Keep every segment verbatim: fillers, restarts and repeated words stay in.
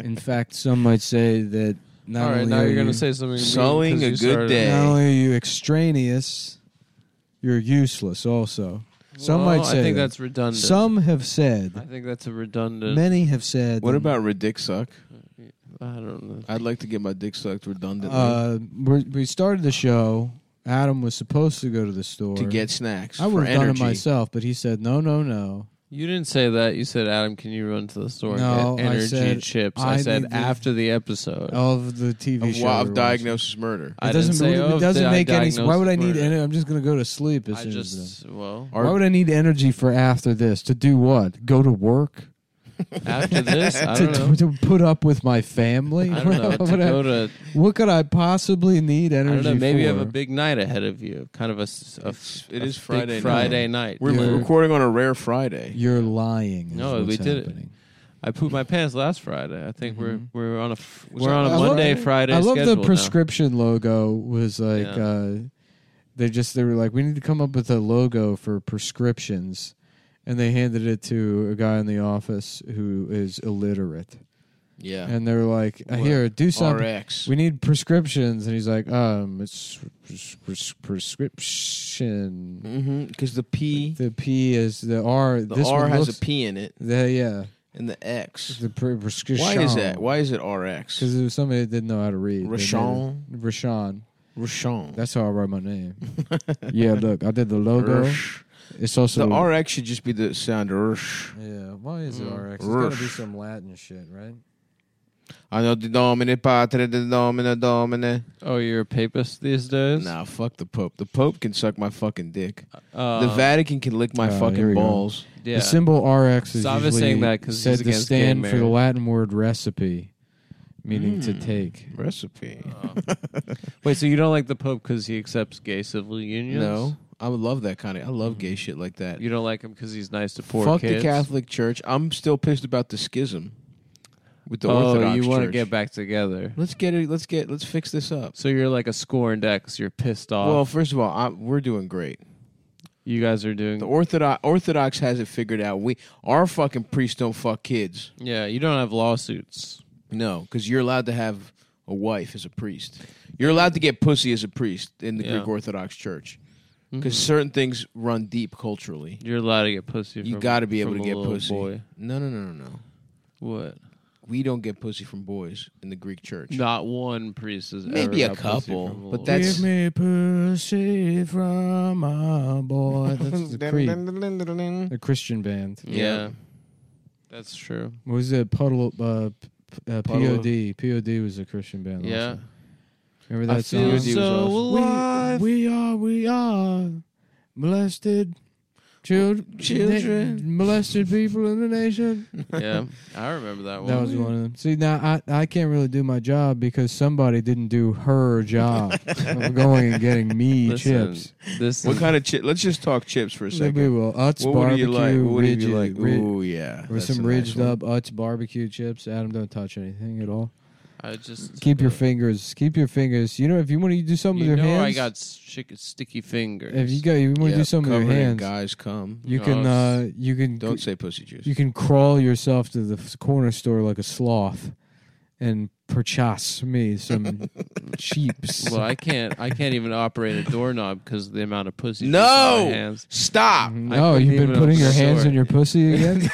In fact, some might say that not All right, only now are you're going you- to say something. Sowing mean a 'cause you good started- day. Not only are you extraneous, you're useless also. Some Well, might say I think that. that's redundant. Some have I said, think that's a redundant. many have said. What that, about Ridick Suck? I don't know. I'd like to get my dick sucked redundantly Uh, we're, we started the show. Adam was supposed to go to the store to get snacks. I for would have done it energy. myself, but he said, no, no, no. You didn't say that. You said, Adam, can you run to the store No, and get I energy said, chips? I I, said need the- after the episode. Of the T V Of, show. wa- we're of watching. Diagnosis Murder. I It didn't doesn't, say, it oh, doesn't I make any sense. Why would I need diagnosed energy? I'm just going to go to sleep as I soon as just, well, Why would I need energy for after this? To do what? Go to work? after this, I to, don't know. to put up with my family? I don't know. What, To I- go to, what could I possibly need I energy don't know. Maybe for? you have a big night ahead of you. Kind of a, s- a It's- f- it a is big Friday night. Friday night. We're You're- recording on a rare Friday. You're lying. is No, what's we did it. happening. I pooped my pants last Friday. I think Mhm. we're we're on a f- Was we're that on a last Monday Friday? Friday I love the schedule now. prescription logo was like Yeah. uh, they just they were like we need to come up with a logo for prescriptions, and they handed it to a guy in the office who is illiterate, Yeah. and they were like, What? "Here, do something. R X. We need prescriptions," and he's like, "Um, it's pres- pres- prescription." Mm-hmm. Because the P, The P is the R. the this R one has looks, a P in it, The, yeah, and the X. the pre- prescription. Why is that? Why is it R X? Because there was somebody that didn't know how to read. They made it- Rashawn. Rashawn. Rashawn. That's how I write my name. Yeah, look, I did the logo. Rush. It's also The R X should just be the sound. Rush. Yeah, why is it Mm. R X? It's got to be Rush. some Latin shit, right? I know the Domine Patre, the Domine Domine. Oh, you're a papist these days? Nah, fuck the Pope. The Pope can suck my fucking dick. Uh, The Vatican can lick my Oh, here fucking we go. balls. Yeah. The symbol R X is So I was usually saying that 'cause said he's to against stand gay for the marriage. Latin word recipe, meaning to Mm. take. Recipe. Oh. Wait, so you don't like the Pope because he accepts gay civil unions? No, I would love that kind of. I love Mm. gay shit like that. You don't like him because he's nice to poor Fuck kids? the Catholic Church. I'm still pissed about the schism with the oh, Orthodox you want to Church. get back together. Let's get it. Let's get. Let's fix this up. So you're like a scorned ex. You're pissed off. Well, first of all, I, we're doing great. you guys are doing... The Orthodox Orthodox has it figured out. We our fucking priests don't fuck kids. Yeah, you don't have lawsuits. No, because you're allowed to have a wife as a priest. You're allowed to get pussy as a priest in the Yeah. Greek Orthodox Church because Mhm. certain things run deep culturally. You're allowed to get pussy You from got to be able from to a get little pussy. boy. No, no, no, no, no. What? We don't get pussy from boys in the Greek Church. Not one priest has Maybe ever a got pussy couple, from a but little that's- Give me pussy from my boy. That's the Creed, the Christian band. Yeah. Yeah. That's true. What was it? Puddle, uh, p- uh, Puddle P O of- D. P O D was a Christian band. Yeah. Also. Remember I that feel song? was so awesome. alive. We, we are, we are molested children, Children. molested people in the nation. yeah, I remember that one. That was one of them. See, now I, I can't really do my job because somebody didn't do her job of going and getting me Listen, chips. This What is- kind of chip? Let's just talk chips for a Maybe second. well, Utz What would barbecue, you like? What would ridged, you like? ri- Ooh, yeah. or that's some a nice ridged one. up Utz barbecue chips. Adam, don't touch anything at all. I just Keep your uh, fingers. Keep your fingers. You know, if you want to do something You with know your hands, I got sticky, sticky fingers. if you got, you want to Yeah, do something with your covered in hands, guys come. you No, can, it's- uh, you can, Don't say pussy juice. you can crawl yourself to the f- corner store like a sloth, and purchase me some cheaps. well, I can't. I can't even operate a doorknob because of the amount of pussy. No! juice in my hands. Stop. No, couldn't you've been even putting your hands absorb. in your pussy again.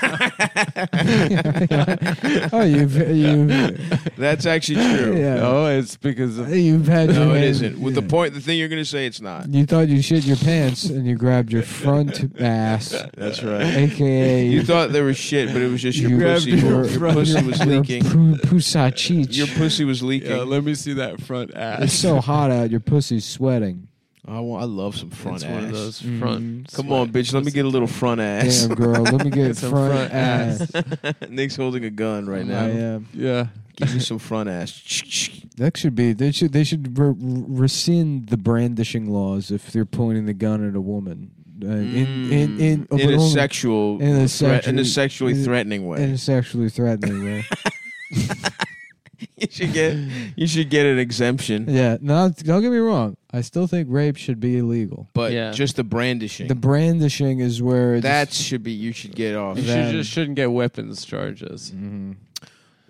Oh, you've you've That's actually true. yeah. No, it's because of You've had your No, it hands- isn't. With the point, the thing you're going to say, it's not. You thought you shit your pants and you grabbed your front ass, That's right. aka You thought there was shit, but it was just your you pussy. grabbed Your, your- pussy was your leaking. pu- pusa cheech. Your pussy was leaking. Yeah, let me see that front ass. It's so hot out. Your pussy's sweating. I, want, I love some front It's ass. one of those Mm. front. Come sweat on, bitch. Let me pussy. get a little front ass. Damn, girl. Let me get Some front, front ass. Nick's holding a gun right now. I am. Yeah. Give me some front ass. That should be. They should. They should re- rescind the brandishing laws if they're pointing the gun at a woman. Uh, in in in, Mm. in a only- sexual, in a threat, in a sexual- sexually in a- threatening way. in a sexually threatening way. you should get you should get an exemption, Yeah. No, don't get me wrong. I still think rape should be illegal. but Yeah. just the brandishing. The brandishing is where it's, that should be. You should get off. You That- should just shouldn't get weapons charges. Mhm.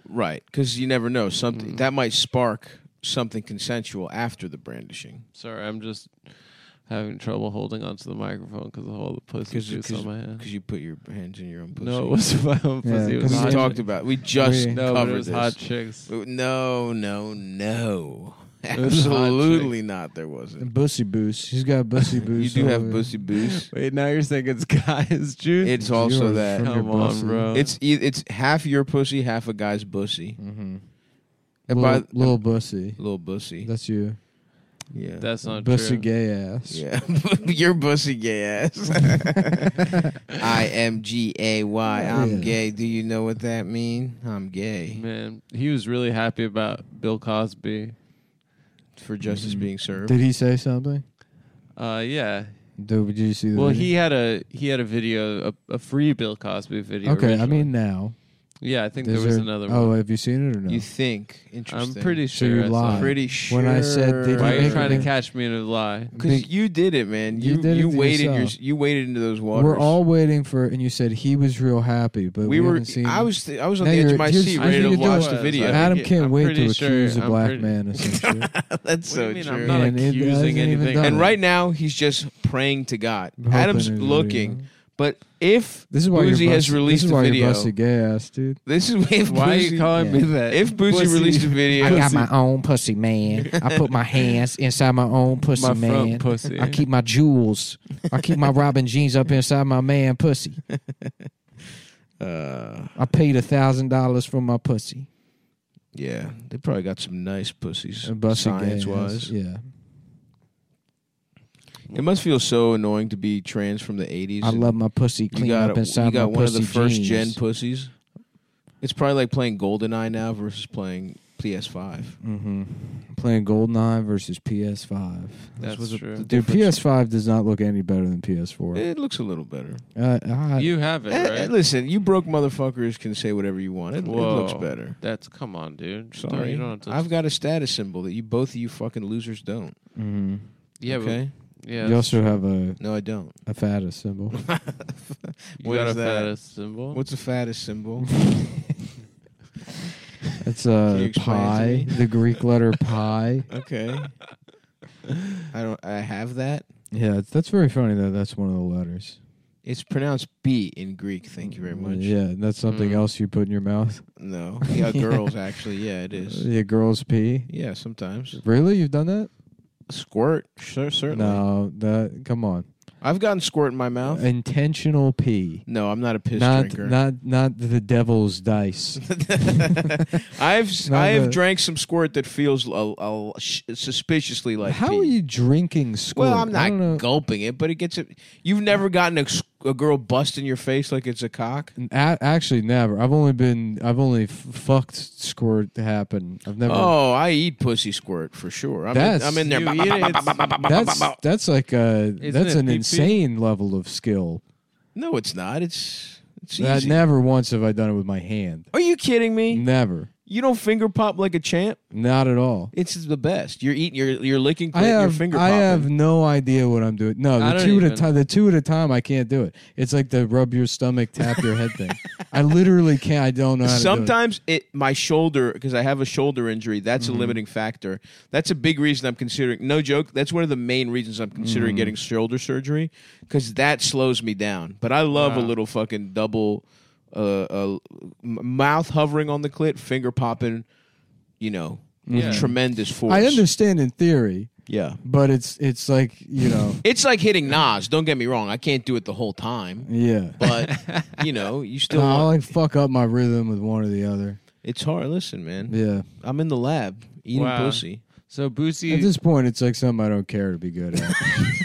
Right, because you never know. Something Mm. that might spark something consensual after the brandishing. Sorry, I'm just having trouble holding onto the microphone because of all the pussy Because juice on my hand. you put your hands in your own pussy. No, it wasn't my own Yeah, pussy. It was 'cause we you hot talked chicks. about. We just We- No, but covered it was this. hot chicks. No, no, no. It was hot Absolutely not. There wasn't. Bussy boost. She's got bussy You boost. do all have over. bussy boost. Wait, now you're saying it's guys' juice? It's also Yours that. from your Come on, bussy. bro. It's e- it's half your pussy, half a guy's bussy. Mm-hmm. And Little, by little bussy. little bussy. That's you. Yeah. That's not Bussy true. gay ass. Yeah, your bussy gay ass. I M G A Y. I'm Yeah. gay. Do you know what that mean? I'm gay. Man, he was really happy about Bill Cosby. For justice Mhm. being served. Did he say something? Uh, yeah. Dude, did you see the Well, video? he had a he had a video, a, a free Bill Cosby video. Okay, I originally. mean now. yeah, I think Is there was there- another Oh, one. have you seen it or no? You think? Interesting. I'm pretty So sure. you I saw lied. it. pretty sure. When I said, did Why you are you make trying to it- catch me in a lie? Because you did it, man. You You did it you to waded your, yourself. you waded into those waters. We're all waiting for, and you said he was real happy, but we, we were. haven't seen. I was. I was on Now the edge you're- of my here's- seat, here's ready what to you're watch doing. the video. I Adam think- can't I'm wait to pretty accuse sure- a I'm black pretty- man, essentially. That's What do so you mean? true. I'm not And it accusing hasn't even anything. done And it. right now, he's just praying to God. I'm hoping Adam's it is looking, real. but if This is why Boozy you're has busted, released this is a why video, you're busted gay ass, dude. this is if Why are Boozy, you calling me yeah. that? if Boozy Pussy. released a video. I got my own pussy, man. I put my hands inside my own pussy, my man. front pussy. I keep my jewels. I keep my Robin jeans up inside my man pussy. Uh, I paid a thousand dollars for my pussy. yeah, they probably got some nice pussies, A busted gay science ass. wise. Yeah. It must feel so annoying to be trans from the eighties. I love my pussy You clean got up a- inside you got my one of pussy the first jeans. gen pussies. It's probably like playing GoldenEye now versus playing P S five. Mm-hmm. Playing GoldenEye versus P S five. That's was a- true. the Dude, difference. P S five does not look any better than P S four. It looks a little better. Uh, I, You have it, Eh, eh, right? listen, you broke motherfuckers can say whatever you want. It, it Whoa. looks better. That's come on, dude. Don't- Sorry, you don't have to. I've got a status symbol that you both of you fucking losers don't. mm-hmm. yeah, okay. but, yeah. You also have a, No, I don't. a fattest symbol. you What got is a that? fattest symbol. What's the fattest symbol? It's Can a you explain it to pi, me? the Greek letter pi. Okay. I don't. I have that. Yeah, it's, that's very funny though. That's one of the letters. It's pronounced B in Greek. Thank you very much. Yeah, that's something Mm. else you put in your mouth. No. Yeah, girls actually. Yeah, it is. Yeah, girls pee. Yeah, sometimes. Really, you've done that? Squirt. Sure, certainly. No, that. Come on. I've gotten squirt in my mouth. Intentional pee. No, I'm not a piss Not, drinker. not, not the devil's dice. I've Not I've the- drank some squirt that feels a, a, sh- suspiciously like How pee. are you drinking squirt? Well, I'm I don't know. not gulping it, but it gets it. You've never gotten a, s- a girl bust in your face like it's a cock. A- actually, never. I've only been. I've only f- fucked squirt happen. I've never. Oh, I eat pussy squirt for sure. I'm, in, That's- I'm in there. You Ba- ba- eat ba- it, ba- it's- ba- ba- ba- ba- That's ba- ba- that's like a Isn't that's it an pee-pee? insane level of skill. No, it's not. It's it's That easy. never once have I done it with my hand. Are you kidding me? Never. You don't finger pop like a champ. Not at all. It's the best. You're eating. You're you're licking. I clit, have You're finger I popping. have no idea what I'm doing. No, I the don't two at a even- time. The two at a time, I can't do it. It's like the rub your stomach, tap your head thing. I literally can't. I don't know how to do Sometimes it my shoulder because I have a shoulder injury. That's Mm-hmm. a limiting factor. That's a big reason I'm considering. No joke. That's one of the main reasons I'm considering Mm-hmm. getting shoulder surgery because that slows me down. But I love a Wow. little fucking double, uh, uh, m- mouth hovering on the clit, finger popping. You know, with Yeah. tremendous force. it. I understand in theory, Yeah. but it's it's like you know, It's like hitting Nas. Don't get me wrong. I can't do it the whole time, yeah. but you know, you still. No, I want- like fuck up my rhythm with one or the other. it's hard. Listen, man. Yeah. I'm in the lab eating Wow. pussy. So At Boosie, this point, it's like something I don't care to be good at.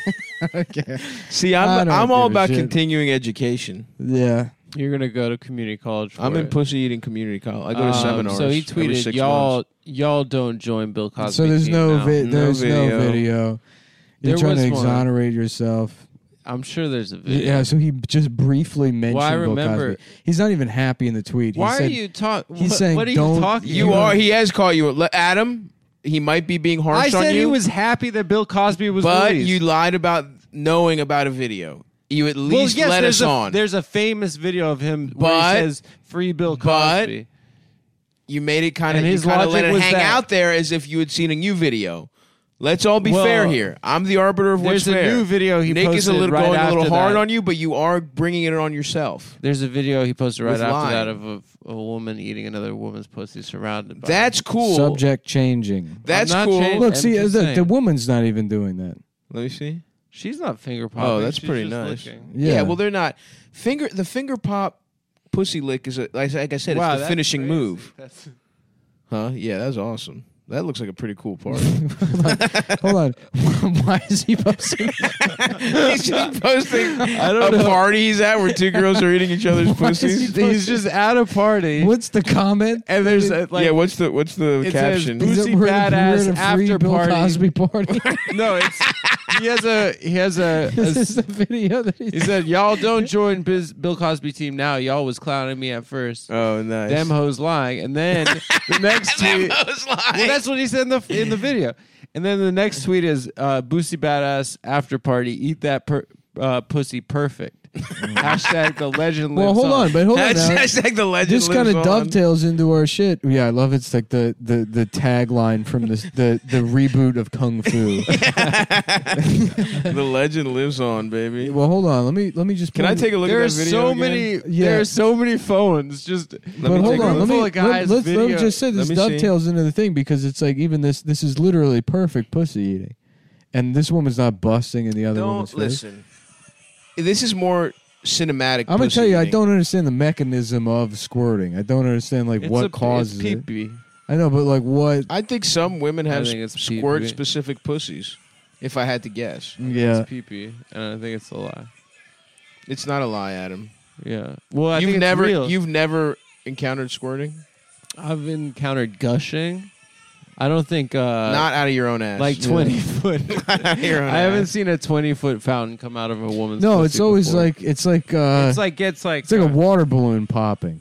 Okay. See, I I'm don't I'm all give a about shit. continuing education. Yeah. you're gonna go to community college. For I'm in it. pussy eating community college. I go to Um, seminars. So he every tweeted, six "Y'all, months. y'all don't join Bill Cosby." So there's team no now." vi- No there's video. no video. You're There trying to was one. exonerate yourself. I'm sure there's a video. Yeah, so he just briefly mentioned Well, I Bill remember- Cosby. He's not even happy in the tweet. He Why said, are you talking? he's what, saying what are don't- you talking? You Yeah. are. He has caught you. Le- Adam, he might be being harsh I said on you. he was happy that Bill Cosby was but released. you lied about knowing about a video. You at well, least yes, let there's us a, on. There's a famous video of him where But- he says "Free Bill but- Cosby." you made it kind of And you his kind of let logic it was hang that- out there as if you had seen a new video. Let's all be Well, fair here. I'm the arbiter of what's There's a fair. new video he Nick posted is a little right going a little after hard that. on you, but you are bringing it on yourself. There's a video he posted right With after lying. that of a, a woman eating another woman's pussy surrounded by. That's cool. Subject changing. That's I'm not cool. changing- Look, I'm see, just the, saying. the woman's not even doing that. Let me see. She's not finger popping. Oh, that's She's pretty just nice. licking. Yeah. Yeah. well, they're not finger. The finger pop pussy lick is a, like, like I said, Wow, it's the that's finishing crazy. move. That's- Huh? Yeah, that's awesome. That looks like a pretty cool part. Hold on. Why is he posting? He's just posting I don't a know. party he's at where two girls are eating each other's Why is he pussies. posting- He's just at a party, What's the comment? and there's a, like yeah, what's the what's the it says caption? boost- Is it Boosie we're at a- Badass we're at a free after Bill party. Cosby party? no, it's he has a he has a, a This is the video that he he's said, "Y'all don't join Biz, Bill Cosby team now. Y'all was clowning me at first. Oh, nice. Them hoes lying." And then the next tweet, well, that's what he said in the in the video. And then the next tweet is uh, Boosie Badass after party. Eat that per, uh, pussy perfect. Hashtag the legend lives Well, hold on, but hold on. That's Now. hashtag the legend. This kind lives of on. dovetails into our shit. Yeah, I love it's like the the the tagline from this the the reboot of Kung Fu. The legend lives on, baby. Well, hold on. Let me let me just. Can I point- take a look There at are that video? so again? many. Yeah. There are so many phones. Just Let But me hold take a on, look. let me, Full of guys' let, us let me video. just say Let this me see. dovetails into the thing because it's like even this this is literally perfect pussy eating, and this woman's not busting in the other woman's Don't face. listen. This is more cinematic. I'm gonna pussy tell you, I eating. don't understand the mechanism of squirting. I don't understand like it's what a, causes it's it. pee-pee. I know, but like what? I think some women I have think it's pee-pee. squirt specific pussies. If I had to guess, Yeah, It's pee-pee, and I think it's a lie. it's not a lie, Adam. Yeah. Well, I you've think it's never real. you've never encountered squirting, I've encountered gushing. I don't think uh, not out of your own ass. like Yeah. twenty foot. Not out of your own I haven't ass. seen a twenty foot fountain come out of a woman's. no, pussy it's always before. like it's like uh, it's like gets like it's like uh, a water balloon popping.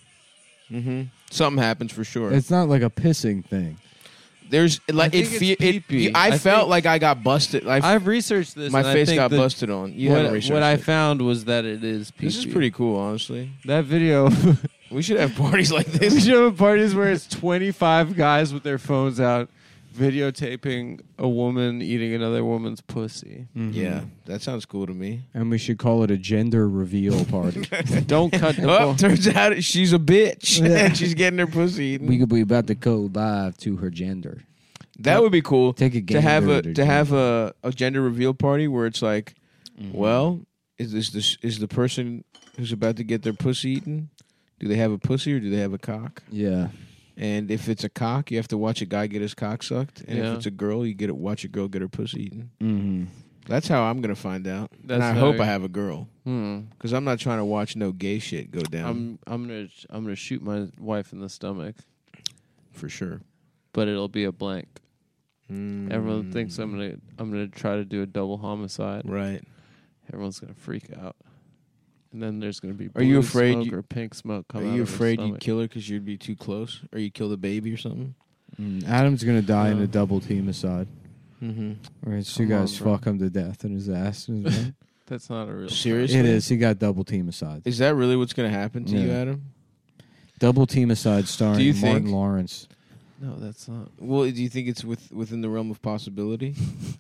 Mhm. Something happens for sure. It's not like a pissing thing. There's like I it. think Fe- it's it pee-pee. you- I, I felt think- like I got busted. I, I've researched this. my and I face think got that busted on. You what, haven't researched what I it. found was that it is pee-pee. This is pretty cool, honestly. That video. We should have parties like we this. should have parties where it's twenty-five guys with their phones out, videotaping a woman eating another woman's pussy. Yeah, that sounds cool to me. And we should call it a gender reveal party. Don't cut the Oh, ball. turns out she's a bitch. Yeah. She's getting her pussy eaten. we could be about to go live to her gender. That would be cool. Take a to have gander a at her to have gender. a, a gender reveal party where it's like, Mm-hmm. well, is this this is the person who's about to get their pussy eaten? Do they have a pussy or do they have a cock? Yeah. And if it's a cock, you have to watch a guy get his cock sucked. And Yeah. if it's a girl, you get to watch a girl get her pussy eaten. Mm-hmm. That's how I'm gonna find out. That's and I how hope you- I have a girl Hmm. because I'm not trying to watch no gay shit go down I'm I'm gonna I'm gonna shoot my wife in the stomach, for sure. but it'll be a blank. Mm. Everyone thinks I'm gonna I'm gonna try to do a double homicide. right. Everyone's gonna freak out, and then there's gonna be Are you blue afraid smoke you- or pink smoke Are coming out you of her afraid you'd stomach. kill her because you'd be too close, or you kill the baby or something? Mm, Adam's gonna die in No. a double teamicide. Mm-hmm. Where it's two Come on, guys bro. fuck him to death in his ass. and his mouth. That's not a real. Seriously? It is. He got double teamicide. Is that really what's going to happen to you, Yeah. Adam? Double teamicide starring Do you Martin think- Lawrence. No, that's not. Well, do you think it's with, within the realm of possibility?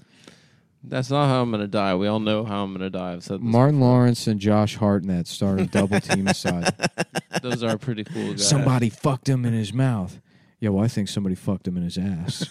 That's not how I'm gonna die. We all know how I'm gonna die. I've said this Martin before. Lawrence and Josh Hartnett starring double teamicide. Those are pretty cool guys. Somebody fucked him in his mouth. Yeah, well, I think somebody fucked him in his ass.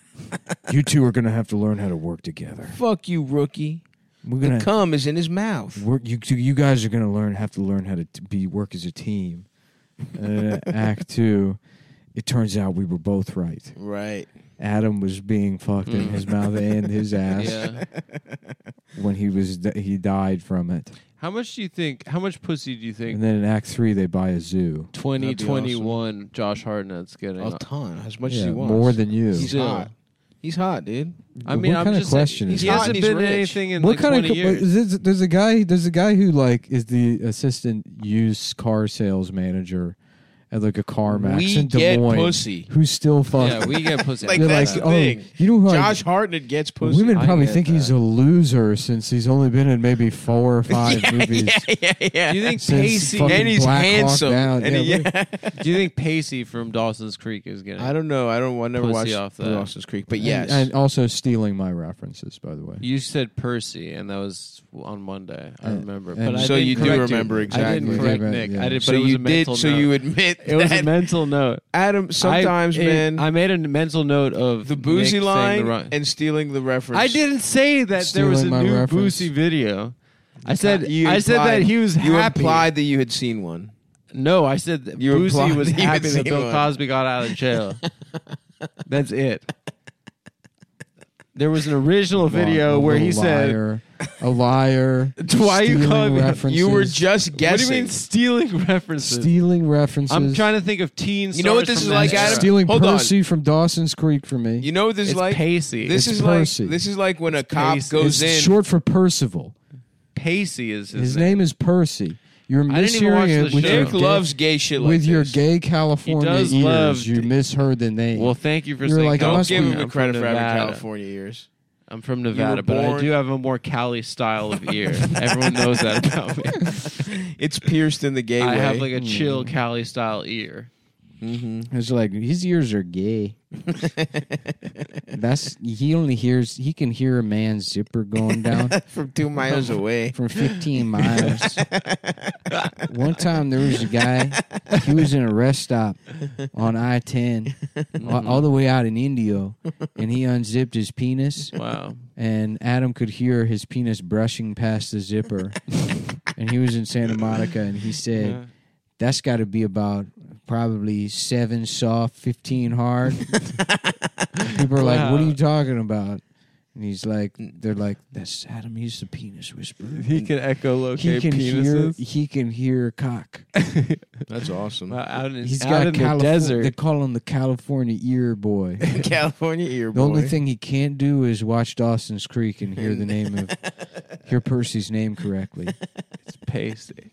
You two are gonna have to learn how to work together. Fuck you, rookie. We're The gonna cum is in his mouth. work. You you guys are gonna learn have to learn how to t- be work as a team. Uh, act two. It turns out we were both right. Right. Adam was being fucked in Mm. his mouth and his ass Yeah. when he was he died from it. How much do you think? How much pussy do you think? And then in Act Three, they buy a zoo. Twenty twenty one. Josh Hartnett's getting. A ton. As much as Yeah, he wants. more than you. He's Still. hot. He's hot, dude. I mean, what I'm kind of just question saying, is he that? hasn't He's been rich. anything in What like kind twenty of years. is this, there's a guy there's a guy who like is the assistant used car sales manager at like a CarMax We in Des get Moines pussy. who still fuck. Yeah, we get pussy. Like, They're that's like, the oh, thing. you know who I- Josh Hartnett gets pussy. Women I probably get think he's that. a loser since he's only been in maybe four or five yeah, movies. yeah, yeah, yeah. Do you think Since Pacey? fucking and he's Black Hawk handsome. Down. And Yeah, he- yeah. Do you think Pacey from Dawson's Creek is getting? I don't know. I don't. I never Pussy watched off that. Dawson's Creek, but And- yes, and, also stealing my references, by the way. You said Percy, and that was on Monday. I And- remember. and- But I So didn't you do correct remember I exactly. didn't correct Yeah, Nick. yeah. I did, so but it was you a did. mental So note. you admit It was that, a mental note. Adam. Sometimes, I, it- man, I made a mental note of the boozy Nick saying line the wrong- and stealing the reference. I didn't say that there was a Stealing my new reference. Boosie video. I said You I said that implied- he was You happy. implied that you had seen one. No, I said that You Boosie implied was that you had happy that seen Bill one. Cosby got out of jail. That's it. There was an original video A where he little said, liar, a liar. Why are you stealing calling me- references, You were just guessing. "What do you mean stealing references?" stealing references. I'm trying to think of teen. You know what stars this from is like, that Adam? era. stealing Hold on. Percy from Dawson's Creek for me. You know what this It's is like? Pacey. This It's is Percy. like this is like when a cop Pacey. goes it's in. short for Percival. Pacey is his, His name is Percy. You're I didn't even mishearing watch it the with show. your Nick gay, loves gay shit like with your this. gay California does ears. love- You misheard the name. Well, thank you for You're saying. like, I Don't must give be- him the I'm credit from for having Nevada. California ears. I'm from Nevada, but I born- do have a more Cali style of ear. Everyone knows that about me. It's pierced in the gay I way. have like a chill Cali style ear. Mm-hmm. It's like his ears are gay. That's he only hears. He can hear a man's zipper going down From two miles away. from fifteen miles. One time there was a guy. He was in a rest stop on I ten, all, all the way out in Indio, and he unzipped his penis. Wow. And Adam could hear his penis brushing past the zipper. And he was in Santa Monica, and he said, Yeah. that's got to be about probably seven soft, fifteen hard. People are like, what are Wow. you talking about? And he's like, they're like, that's Adam, he's the penis whisperer. He can echolocate He can hear, penises. he can hear cock. That's awesome. Wow, out in, He's out got in the California. desert. They call him the California ear boy. California ear The boy. only thing he can't do is watch Dawson's Creek and hear the name of hear Percy's name correctly. It's Pacey.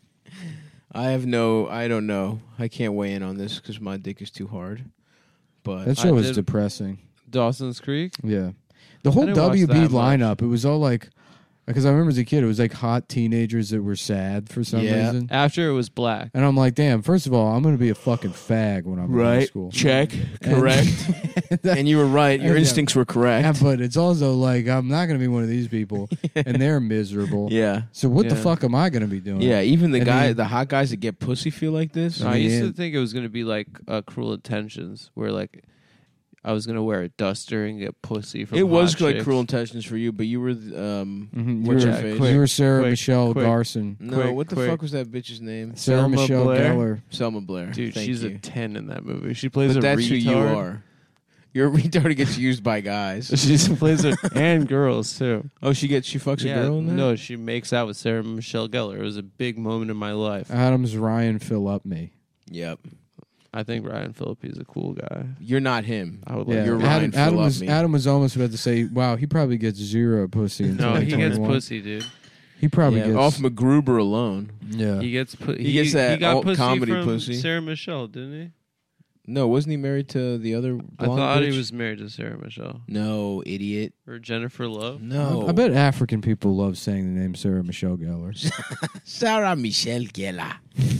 I have no. I don't know. I can't weigh in on this because my dick is too hard. But That show was did- depressing. Dawson's Creek. Yeah, the whole didn't watch W B that much. lineup. It was all like, because I remember as a kid, it was like hot teenagers that were sad for some Yeah. reason. After it was black. And I'm like, damn. First of all, I'm going to be a fucking fag when I'm in high right. school. Check. And- Correct. and you were right. Your Yeah. instincts were correct. Yeah, but it's also like I'm not going to be one of these people, and they're miserable. Yeah. So what the Yeah. fuck am I going to be doing? Yeah. Even the And guy, then- the hot guys that get pussy feel like this. No, I mean, used to it- think it was going to be like uh, Cruel Intentions, where like I was going to wear a duster and get pussy from. It was hot like chicks. Cruel Intentions for you, but you were um. Mhm. You, What's were, your face? you were Sarah Quick, Michelle quick. Garson. No, Quick, what the quick. fuck was that bitch's name? Sarah Selma Michelle Blair? Gellar. Selma Blair. Dude, Thank she's you. a ten in that movie. She plays But a that's retard. who you are. You're a retard who gets used by guys. She plays a and girls too. Oh, she gets she fucks Yeah, a girl in that? no, she makes out with Sarah Michelle Gellar. It was a big moment in my life. Adam's Ryan fill up me. Yep. I think Ryan Phillippe is a cool guy. You're not him. I would Yeah, like. You're to- Ryan Adam, Adam fill up was me. Adam was almost about to say, "Wow, he probably gets zero pussy in No, he gets 2021." pussy, dude. He probably Yeah, gets off MacGruber alone. Yeah, He gets pu- He gets that He got alt pussy comedy from pussy. Sarah Michelle, didn't he? No, wasn't he married to the other blonde I thought bitch? he was married to Sarah Michelle No, idiot. or Jennifer Love. No. I, I bet African people love saying the name Sarah Michelle Gellar. Sarah Michelle Gellar.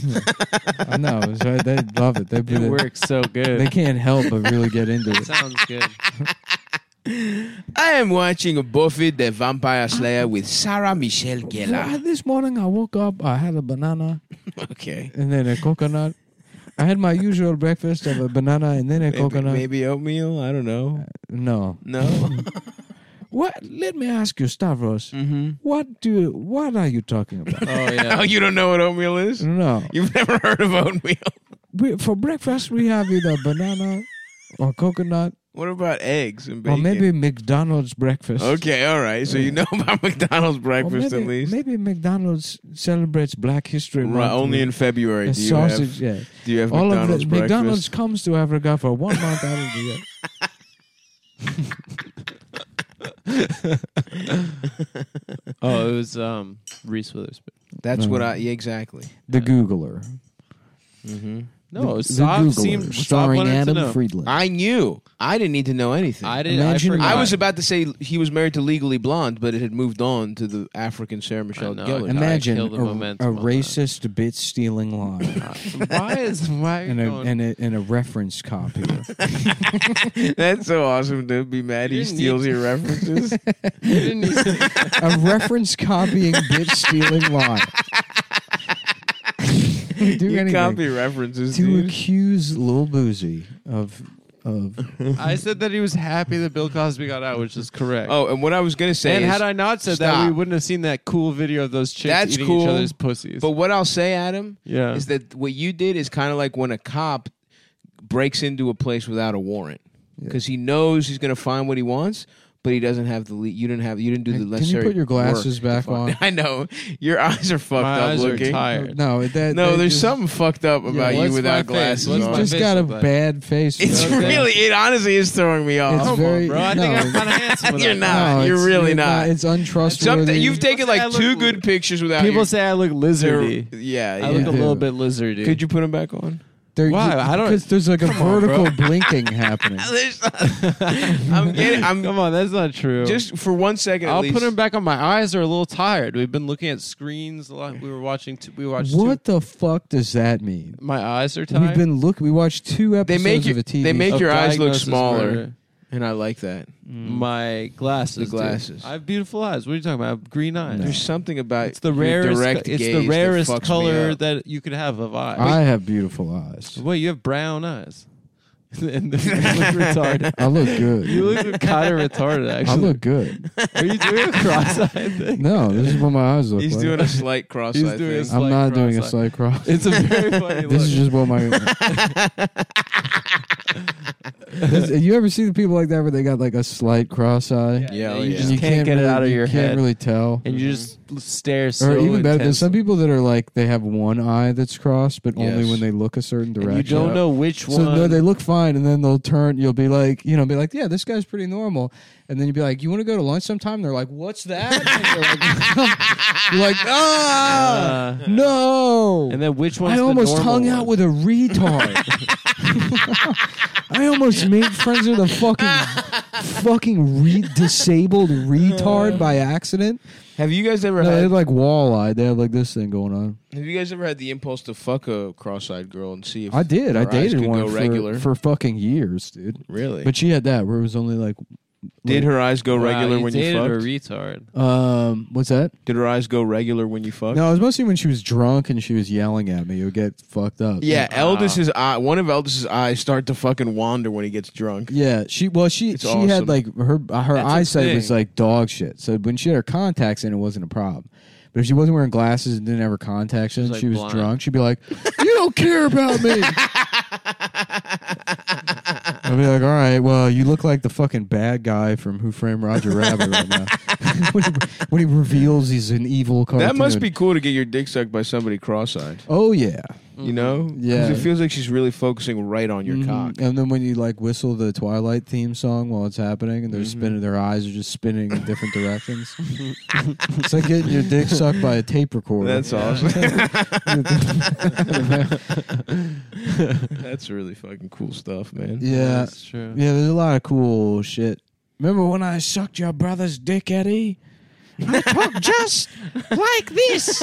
I know, so they love it. They, It they, works so good. they can't help but really get into it. Sounds good. I am watching a Buffy the Vampire Slayer with Sarah Michelle Well, Gellar. this morning I woke up, I had a banana Okay. and then a coconut. I had my usual breakfast of a banana and then a Maybe, coconut. maybe oatmeal. I don't know. No. No. What? Let me ask you, Stavros. mm-hmm. What do? You, what are you talking about? Oh yeah. Oh, you don't know what oatmeal is? No. You've never heard of oatmeal? We, for breakfast, we have either banana or coconut What about eggs and or bacon? maybe McDonald's breakfast. Okay, all right. So you know about McDonald's Or breakfast maybe, at least. maybe McDonald's celebrates Black History Month. Right, only in with February a do you sausage. have yeah. do you have All McDonald's of the breakfast? McDonald's comes to Africa for one month out of the year. Oh, it was um Reese Witherspoon. That's No. what I yeah, exactly. The Googler. Mm-hmm. No, the, Saab the Googler, seemed Saab starring wanted to Adam know. Friedland. I knew. I didn't need to know anything. I didn't. Imagine- I, forgot. I was about to say he was married to Legally Blonde, but it had moved on to the African Sarah Michelle know. Gellar. Ima- Imagine kill the a, a momentum on that. racist bit stealing line why is why are you and, a, going? and, a, and a reference copy. That's so awesome to be mad he You didn't steals need- your references. You didn't need to- A reference copying bit stealing line. Do you anything copy references, to dude. accuse Lil Boozy of of I said that he was happy that Bill Cosby got out, which is correct. Oh, and what I was going to say and is, had I not said that, Stop. we wouldn't have seen that cool video of those chicks That's eating cool, each other's pussies. but what I'll say, Adam, yeah, is that what you did is kind of like when a cop breaks into a place without a warrant because he knows he's going to find what he wants, but he doesn't have the. Le- you didn't have. You didn't do the Can you necessary. put your glasses work to back find- on? I know your eyes are fucked my up eyes looking. are tired. no that No, that there's just- something fucked up about you what's my without face? glasses What's You've on. my just face got a look like? bad face. It's bro. Okay. really. It honestly is throwing me off. It's Come very on, bro. I no, think I'm kind of handsome. with You're that. not. no, You're it's- really not. It's untrustworthy. Something, you've People taken say I like look- two good pictures without. People your, say I look lizardy. Yeah, I yeah. look a do. little bit lizardy. Could you put them back on? There- Why? you- I don't- because there's like a Come on, vertical bro. blinking happening. I'm getting. I'm Come on, that's not true. just for one second. At I'll least, put them back on. My eyes are a little tired. We've been looking at screens a lot. We were watching. T- we watched. What Two, the fuck does that mean? my eyes are tired. We've been look. We watched two They episodes make you. of a T V. They make Of your eyes look Diagnosis smaller, Murder. and I like that. My glasses. The dude. glasses. I have beautiful eyes. What are you talking about? I have green eyes. There's something about It's the your rarest. direct It's gaze the rarest that fucks me color up. that you could have of eyes. I have beautiful eyes. Wait, you have brown eyes. And you look retarded. I look good. You look kind of retarded. I Actually, look good. Are you doing a cross-eyed thing? No, this is what my eyes look He's like. doing a slight cross-eyed He's doing a thing. slight I'm not doing a cross-eyed. slight cross. It's a very funny look. This is just what my. This- you ever see the people like that where they got like a slight cross eye? Yeah, oh, you yeah. just You can't, get it really- out of your you head, Can't really tell. and you just stare so Or even better, there's some intensely. people that are like they have one eye that's crossed, but only Yes. when they look a certain And direction. you don't know which So one. no, they look fine, and then they'll turn. You'll be like, you know, be like, yeah, this guy's pretty normal. And then you'll be like, you want to go to lunch sometime? And they're like, what's that? And you're like, you're like, ah, Uh, no. and then which one's I the almost normal hung out one? with a retard. I almost made friends with a fucking, fucking re- disabled retard by accident. Have you guys ever No, they had? had like wall-eyed. They had like this thing going on. Have you guys ever had the impulse to fuck a cross-eyed girl and see if I did. I her eyes dated could one go for, regular? for fucking years, dude. Really? But she had that where it was only like. Did her eyes go Wow, regular you when you dated fucked? a retard. Um, what's that? Did her eyes go regular when you fucked? No, it was mostly when she was drunk and she was yelling at me. It would get fucked up. Yeah, Ah. Eldis's eye. One of Eldis's eyes start to fucking wander when he gets drunk. Yeah, she well she It's she awesome. had like her her That's a eyesight was thing. like dog shit. So when she had her contacts in, it wasn't a problem. But if she wasn't wearing glasses and didn't have her contacts in, was, like, she was blind. drunk. She'd be like, "You don't care about me." I'd be like, "All right, well, you look like the fucking bad guy from Who Framed Roger Rabbit right now." when, he, when he reveals he's an evil cartoon. That must be cool to get your dick sucked by somebody cross-eyed. Oh yeah. You know? 'Cause Yeah. it feels like she's really focusing right on your Mhm. cock. And then when you like whistle the Twilight theme song while it's happening, and they're Mhm. spinning, their eyes are just spinning in different directions. It's like getting your dick sucked by a tape recorder. That's awesome. That's really fucking cool stuff, man. yeah, That's true. yeah. There's a lot of cool shit. Remember when I sucked your brother's dick, Eddie? I talk just like this.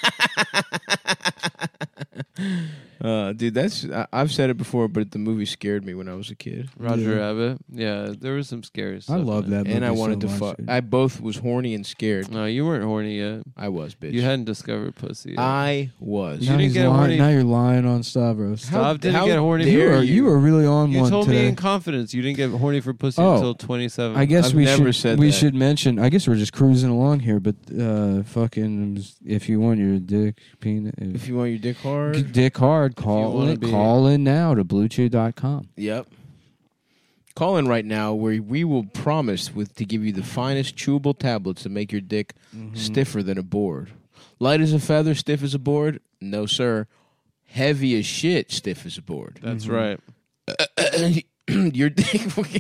Uh, dude, that's I, I've said it before, but the movie scared me when I was a kid, Roger Yeah. Rabbit. Yeah, there was some scary stuff. I love in it. that, and I movie wanted so to much, fuck. dude. I both was horny and scared. No, you weren't horny yet. I was, bitch. You hadn't discovered pussy yet. I was. You now, didn't he's get lying, horny- now you're lying on Stavros. How- Stav didn't how get horny. dare You were, you. you were really on You one told today. me in confidence you didn't get horny for pussy Oh. until twenty-seven. I guess I've we never should said we that. should mention. I guess we're just cruising along here, but uh, fucking, if you want your dick penis, If you want your dick hard, dick hard, call wanna in, be- call in now to blue chew dot com. yep. Call in right now, where we will promise with to give you the finest chewable tablets to make your dick Mm-hmm. stiffer than a board. Light as a feather, stiff as a board? No, sir. Heavy as shit, stiff as a board. That's Mhm. right. Your dick. will get-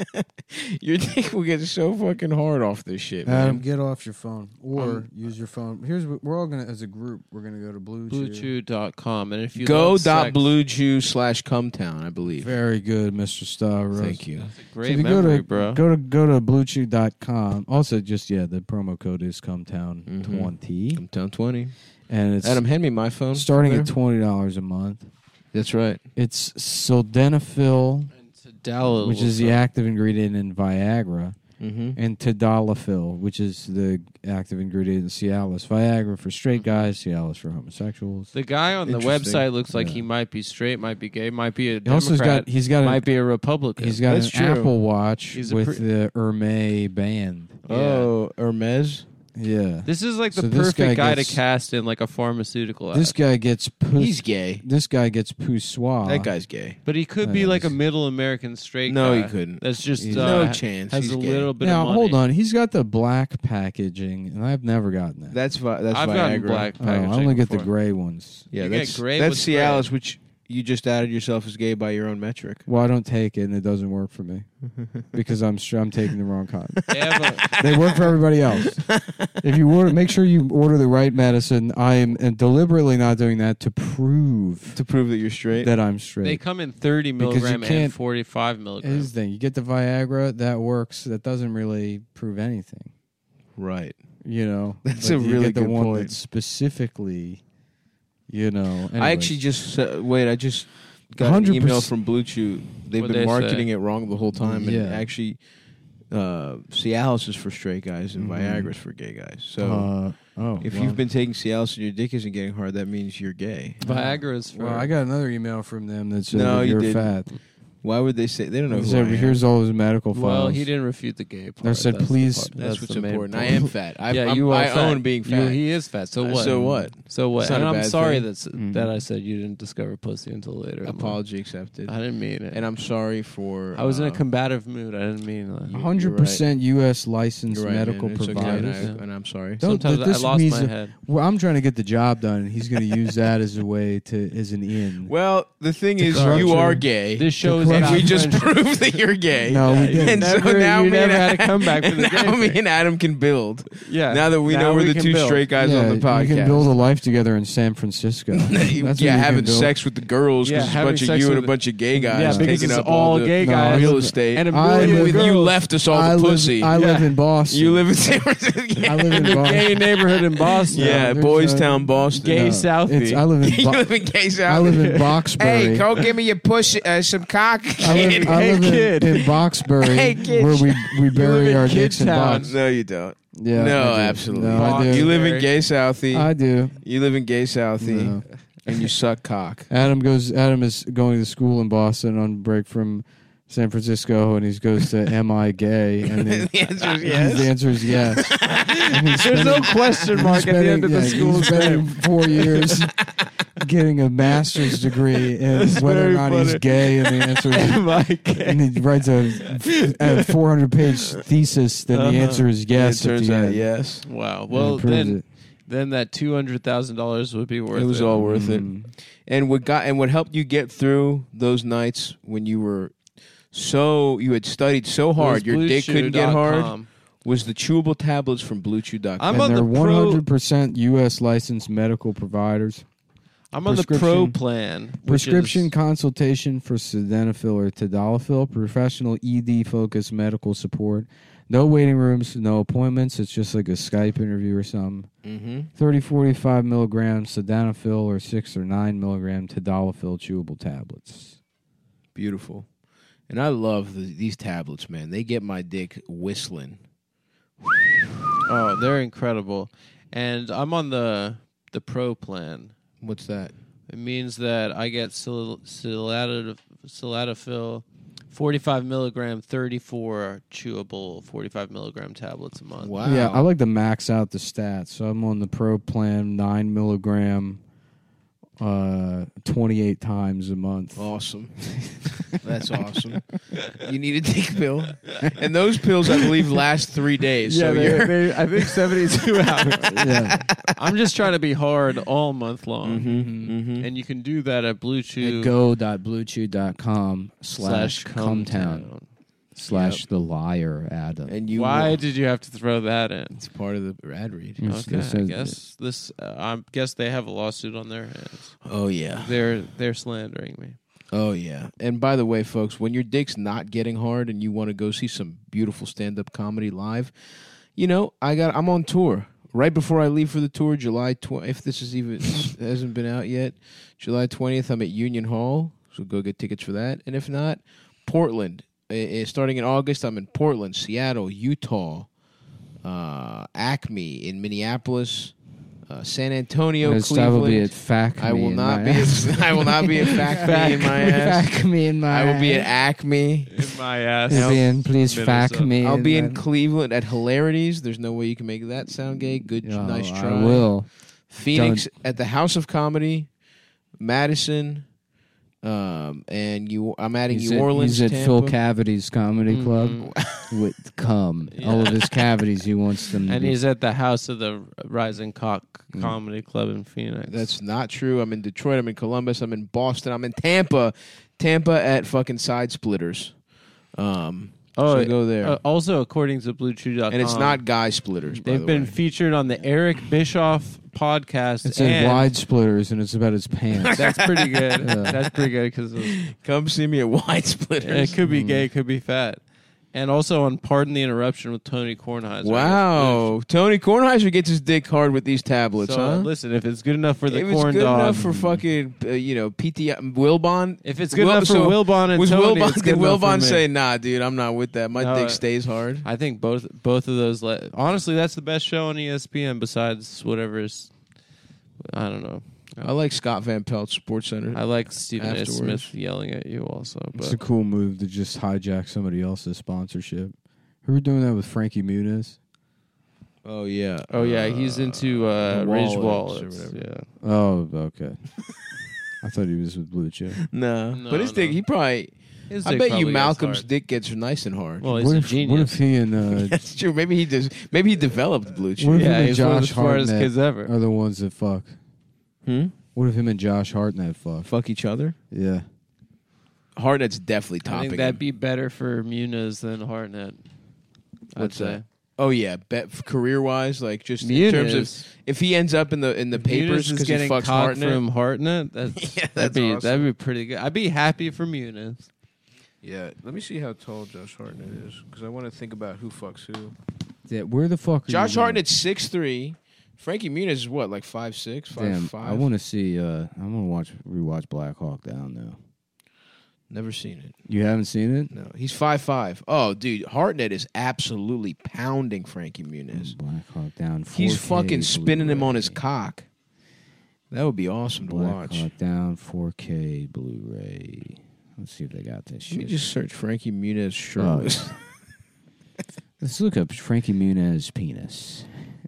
Your dick will get so fucking hard off this shit, man. Adam, get off your phone or Um, use your phone. Here's what we're all gonna, as a group, we're gonna go to Blue blue Chew. chew dot com. And if you Go love dot sex- blue chew slash cumtown, I believe. Very good, Mister Stavros. Thank you. That's a So great if you memory, go to, bro. Go to go to blue chew dot com. Also, just yeah, the promo code is Cumtown Mhm. twenty, Cumtown twenty. and it's Adam, hand me my phone. starting there. at twenty dollars a month. That's right. It's sildenafil, And Tadalafil. which is the active ingredient in Viagra, Mm-hmm. and tadalafil, which is the active ingredient in Cialis. Viagra for straight guys, Cialis for homosexuals. The guy on the Interesting. website looks like Yeah. he might be straight, might be gay, might be a He also Democrat, got he's got might an, be a Republican. he's got That's an true. Apple Watch He's a with pre- the Hermès band. Yeah. Oh, Hermes. Yeah, This is like the So this perfect guy guy, gets- to cast in like a pharmaceutical this ad. guy gets pus- He's gay. this guy gets poussoir. That guy's gay. But he could Yeah, be like a he's- middle American straight No, guy. he couldn't. That's just He's- uh, No chance. Has He's a gay. little bit Now of money. hold on, he's got the black packaging, and I've never gotten that. That's vi- that's I've Viagra. gotten black oh, I packaging only get the before. gray ones. Yeah, You get that's gray that's with Cialis, gray. which you just added yourself as gay by your own metric. Well, I don't take it, and it doesn't work for me because I'm str- I'm taking the wrong kind. They have a- They work for everybody else. If you order, make sure you order the right medicine. I am and deliberately not doing that to prove To prove that you're straight. that I'm they straight. come in thirty Because you milligram and can't- forty-five Here's milligrams. the thing: you get the Viagra, that works. That doesn't really prove anything. right. You know, That's But a you really get the good one point. that's specifically, you know. I anyways. actually just uh, wait. I just got an one hundred email percent from Blue Chew. They've What'd been they marketing say? it wrong the whole time, and Yeah. actually, uh, Cialis is for straight guys and Mhm. Viagra's for gay guys. So Uh, oh, if well. you've been taking Cialis and your dick isn't getting hard, that means you're gay. Viagra is for. Well, I got another email from them that said No, that you you're didn't. fat. Why would they say they don't know They who said, I am? here's all his medical files. well, he didn't refute the gay part. They said, That's the please- part- That's, what's the main important. I point. am fat. I, yeah, I'm, you are I fat. own being You- fat. he is fat. So Uh, what? so what? So what? It's not And a I'm bad sorry thing. that's, Mhm. that I said you didn't discover pussy until later. in life. Apology accepted. I didn't mean it. And I'm sorry for. I was in a uh, combative mood. I didn't mean that. You- one hundred percent U S licensed you're right, medical man. It's okay, providers. and, I, Yeah. and I'm sorry. Don't- Sometimes that I this lost means my that- head. Well, I'm trying to get the job done, and he's going to use that as a way to as an in. Well, the thing To is, corrupt you your- are gay. This show is corrupt- and about we just friendship. proved that you're gay. No, we Yeah, didn't. And so Never- now you me never and, had a comeback for the gay now me thing. and Adam can build. Yeah. Now that we know we're we the can two build. straight guys yeah, on the podcast. You can build a life together in San Francisco. That's what you yeah, can having build. sex with the girls Yeah, because it's a having bunch of sex you and a with- bunch of gay guys Yeah, because taking it's up the gay No, guys. real estate. And a I million live- with you girls. left us all I the live, pussy. I live Yeah. in Boston. you live in San Francisco. I live in in a Boston. gay neighborhood in Boston. yeah, there's Boys a- Town, Boston. Gay No, Southie. it's- I live in you Bo- live in gay South. I live in Boxbury. Hey, go give me your pussy, uh, some cock. I live, kid. I Hey, live in, kid. in Boxbury, Hey, kid. where we, we live bury in our Kid dicks in Town. box. No, you don't. Yeah, no, I do. absolutely. No, I not. do. You live in Very- gay Southie. I do. you live in gay Southie, No. and you suck cock. Adam goes. Adam is going to school in Boston on break from San Francisco, and he goes to "Am I gay?" And then The answer is his yes. answer is yes. And he's There's no spending- question he's mark at the end of the spending- yeah, school he's spending four years getting a master's degree in That's whether or very not he's funny. gay, and the answer is. Am I gay? And he writes a, a four hundred page thesis. Then Uh-huh. the answer is yes. It turns at the out end. yes. Wow. And Well, it proves then, it. then that two hundred thousand dollars would be worth it. It was all worth it. Mm. And what got and what helped you get through those nights when you were so you had studied so hard your dick couldn't get hard was the chewable tablets from blue chew dot com. I'm And on the they're pro- one hundred percent U S licensed medical providers. I'm on the pro Prescription- plan. which Prescription is- consultation for sildenafil or tadalafil. Professional E D focused medical support. No waiting rooms, no appointments. It's just like a Skype interview or something. Mm-hmm. thirty, forty-five milligrams sildenafil or six or nine milligram tadalafil chewable tablets. Beautiful. And I love the, these tablets, man. They get my dick whistling. Oh, they're incredible. And I'm on the the pro plan. What's that? It means that I get sil- sildenafil, sildenafil, forty-five milligram, thirty-four chewable, forty-five milligram tablets a month. Wow. Yeah, I like to max out the stats. So I'm on the pro plan, nine milligram, uh, twenty-eight times a month. Awesome. That's awesome. You need a dick pill. And those pills, I believe, last three days. so they- you're... they- I think seventy-two hours. Yeah. I'm just trying to be hard all month long. Mm-hmm, mm-hmm. And you can do that at Blue Chew At go dot blue chew dot com slash slash cumtown. Cumtown. slash Yep. the liar Adam. And you Why will- did you have to throw that in? It's part of the ad read. Mm. It's- Okay, it I says- guess this. Uh, I guess they have a lawsuit on their hands. Oh yeah. They're they're slandering me. Oh yeah. And by the way, folks, when your dick's not getting hard and you want to go see some beautiful stand-up comedy live, you know, I got I'm on tour. Right before I leave for the tour, July twentieth, if this is even hasn't been out yet, July twentieth, I'm at Union Hall, so go get tickets for that. And if not, Portland. Uh, starting in August, I'm in Portland, Seattle, Utah, uh, Acme in Minneapolis, uh, San Antonio, This Cleveland. time will be at Fac. I will in not my be. ass. At, I will not be at Fac in my ass. Fac me in my I will be at ass. Acme. In my ass. You'll be in, please fac Minnesota. me. I'll be in my- Cleveland at Hilarities. There's no way you can make that sound gay. Good, Oh, nice I try. will. Phoenix at the House of Comedy, Madison, um, and you. I'm adding He's New at, Orleans. he's at Tampa. Phil Cavity's comedy Mhm. club with cum. All of his cavities, he wants them. to And be- he's at the House of the Rising Cock Comedy Club in Phoenix. That's not true. I'm in Detroit. I'm in Columbus. I'm in Boston. I'm in Tampa. Tampa at fucking Side Splitters. Um, oh, so go there. Uh, also, according to Blue Chew dot com, and it's not Guy Splitters. By They've the been way. featured on the Eric Bischoff podcast. It's in and wide splitters, and it's about his pants. That's pretty good. Yeah. That's pretty good because Come see me at Wide it Splitters. could be Mm. gay, it could be fat. And also on Pardon the Interruption with Tony Kornheiser. Wow, Tony Kornheiser gets his dick hard with these tablets, So huh? listen, if it's good enough for the it was corn good dog, enough for fucking uh, you know P T I Wilbon. if it's good Wil- enough for so Wilbon and was Tony, Wilbon, it's good did enough for Wilbon me. say, "Nah, dude, I'm not with that. My No, dick uh, stays hard." I think both both of those. Le- Honestly, that's the best show on E S P N besides whatever's. I don't know. I like Scott Van Pelt's Sports Center. I like Stephen A. Afterwards. Smith yelling at you also, It's but a cool move to just hijack somebody else's sponsorship. Who were doing that with Frankie Muniz? oh yeah, oh yeah, he's into uh, the Ridge Wallets or Wallets. whatever. Yeah. Oh, okay. I thought he was with Blue Chip. No, No, but his dick, no. he probably. His I dick bet probably you gets Malcolm's hard. dick gets nice and hard. Well, he's What a if, genius. what if he and uh, That's true. Maybe he does. Maybe he developed Blue Chew. What if yeah, him and he's one of the Josh smartest Hartnett kids ever. are the ones that fuck? Hmm? What if him and Josh Hartnett fuck? Fuck each other. Yeah. Hartnett's definitely I topping think that'd him. be better for Muniz than Hartnett. What's I'd say. that? Oh yeah, bet career wise, like just in terms of Muniz, if he ends up in the in the papers Muniz is because he getting fucks cock Hartnett. from Hartnett. That's, Yeah, that'd that's be awesome. that'd be pretty good. I'd be happy for Muniz. Yeah, let me see how tall Josh Hartnett is because I want to think about who fucks who. Yeah, where the fuck are Josh you going? Hartnett's six three. Frankie Muniz is what, like five six, five Damn, five. I want to see. Uh, I want to watch rewatch Black Hawk Down now. Never seen it. You haven't seen it? No, he's five five. Oh, dude, Hartnett is absolutely pounding Frankie Muniz. Black Hawk Down. He's four K fucking spinning him on his Blu-ray. cock. That would be awesome to Black watch. Hawk Down four K Blu-ray. Let's see if they got this Let me shit. just search Frankie Muniz shirtless. Let's look up Frankie Muniz penis.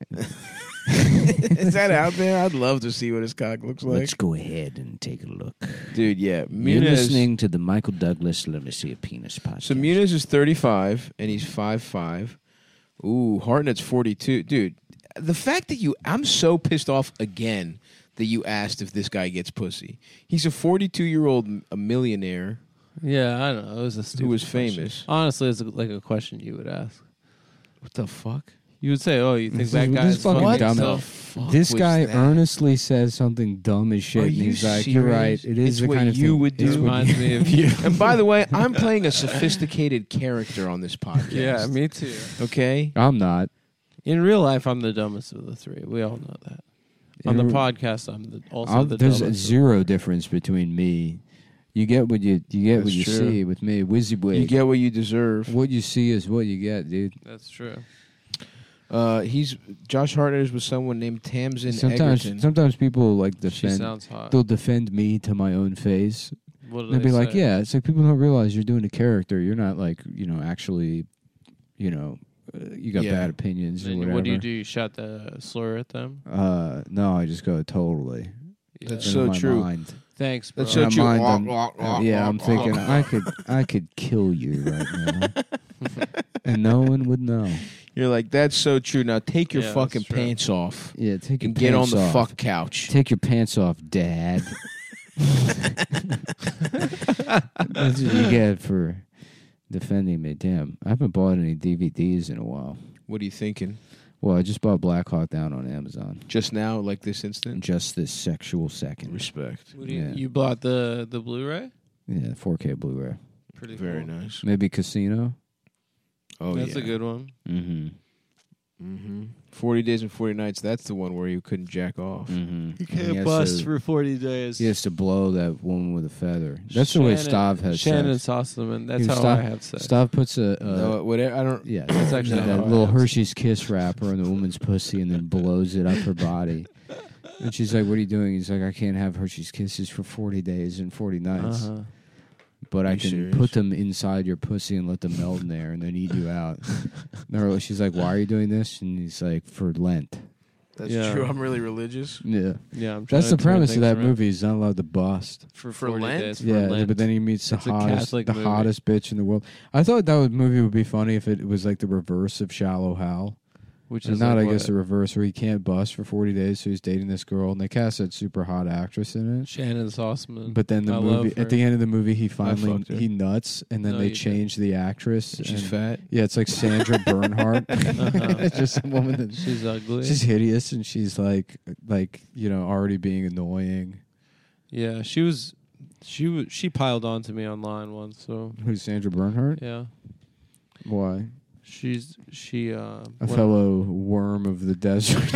Is that out there? I'd love to see what his cock looks like. Let's go ahead and take a look. Dude, yeah. You're Muniz, listening to the Michael Douglas Let Me See a Penis podcast. so Muniz is thirty-five, and he's five five. Ooh, Hartnett's forty-two. Dude, the fact that you... I'm so pissed off again that you asked if this guy gets pussy. He's a forty-two-year-old a millionaire Yeah, I don't know. It was a stupid who was question. famous. Honestly, it's like a question you would ask. What the fuck? You would say, "Oh, you think This that is- guy this is fucking fucking dumb. himself?" fuck This was guy that? earnestly says something dumb as shit, Are and you he's like, "You're right. serious? It is It's the what kind of you thing- would it's do. what Reminds me of you. And by the way, I'm playing a sophisticated character on this podcast. Yeah, me too. Okay? I'm not. In real life, I'm the dumbest of the three. We all know that. On the In- podcast, I'm the, also I'll- the there's a dumbest. zero difference between me. You get what you you get That's what you true. see with me, Wizzy Boy. You get what you deserve. what you see is what you get, dude. That's true. Uh, he's Josh Hartnett is with someone named Tamsin Sometimes Egerton. sometimes people like She defend. sounds hot. They'll defend me to my own face. What do They'll they be like, say? "Yeah, it's like people don't realize you're doing a character. You're not like you know actually, you know, uh, you got Yeah. bad opinions or Then whatever." what do you do? You shout the slur at them? Uh, no, I just go totally. Yeah. That's In so my true. Mind. Thanks, bro. That's so In my true. mind, Wah, I'm- wah, wah, yeah, wah, I'm wah, thinking wah. I could I could kill you right now, and no one would know. You're like, that's so true. Now take your Yeah, that's fucking true. pants off Yeah, take your and get on pants the off. fuck couch. Take your pants off, Dad. That's what you get for defending me. Damn, I haven't bought any D V Ds in a while. What are you thinking? Well, I just bought Black Hawk Down on Amazon. Just now, like this instant? Just this sexual second. Respect. What do you, Yeah. you bought the the Blu-ray? Yeah, four K Blu-ray. Pretty Very cool. nice. Maybe Casino. Oh, That's yeah. a good one. Mm-hmm. Mm-hmm. Forty Days and Forty Nights. That's the one where you couldn't jack off. Mm-hmm. You He can't has bust to- for forty days. He has to blow that woman with a feather. That's the way Stav has Shannon sex. Sossaman. That's He- how Stav- I have sex. Stav puts a... Uh, no, whatever. I don't. Yeah, That's actually that how I little have Hershey's Kiss wrapper on the woman's pussy and then blows it up her body. And she's like, "What are you doing?" He's like, "I can't have Hershey's Kisses for forty days and forty nights, Uh-huh. but I you can serious? put them inside your pussy and let them melt in there and then eat you out." And they're- she's like, "Why are you doing this?" And he's like, "For Lent." That's Yeah. true. I'm really religious. Yeah, Yeah, I'm that's trying the to turn premise of things that around. movie. He's not allowed to bust. For, For forty Lent? days. For Yeah, Lent. but then he meets the It's a hottest, Catholic the movie. hottest bitch in the world. I thought that would, movie would be funny if it was like the reverse of Shallow Hal. which And is not, like I guess, what? the reverse where he can't bust for forty days, so he's dating this girl, and they cast that super hot actress in it. Shannon Sossaman. But then the I movie, love at the her. end of the movie, he finally fucked her. he nuts, and then No, they you change the actress. She's and- fat. Yeah, it's like Sandra Bernhardt. Uh-huh. It's just a woman that She's ugly. she's hideous, and she's like like you know already being annoying. yeah, she was. She was. She piled on to me online once. So Who's Sandra Bernhardt? yeah, Why? she's she. Uh, A one- fellow worm of the desert.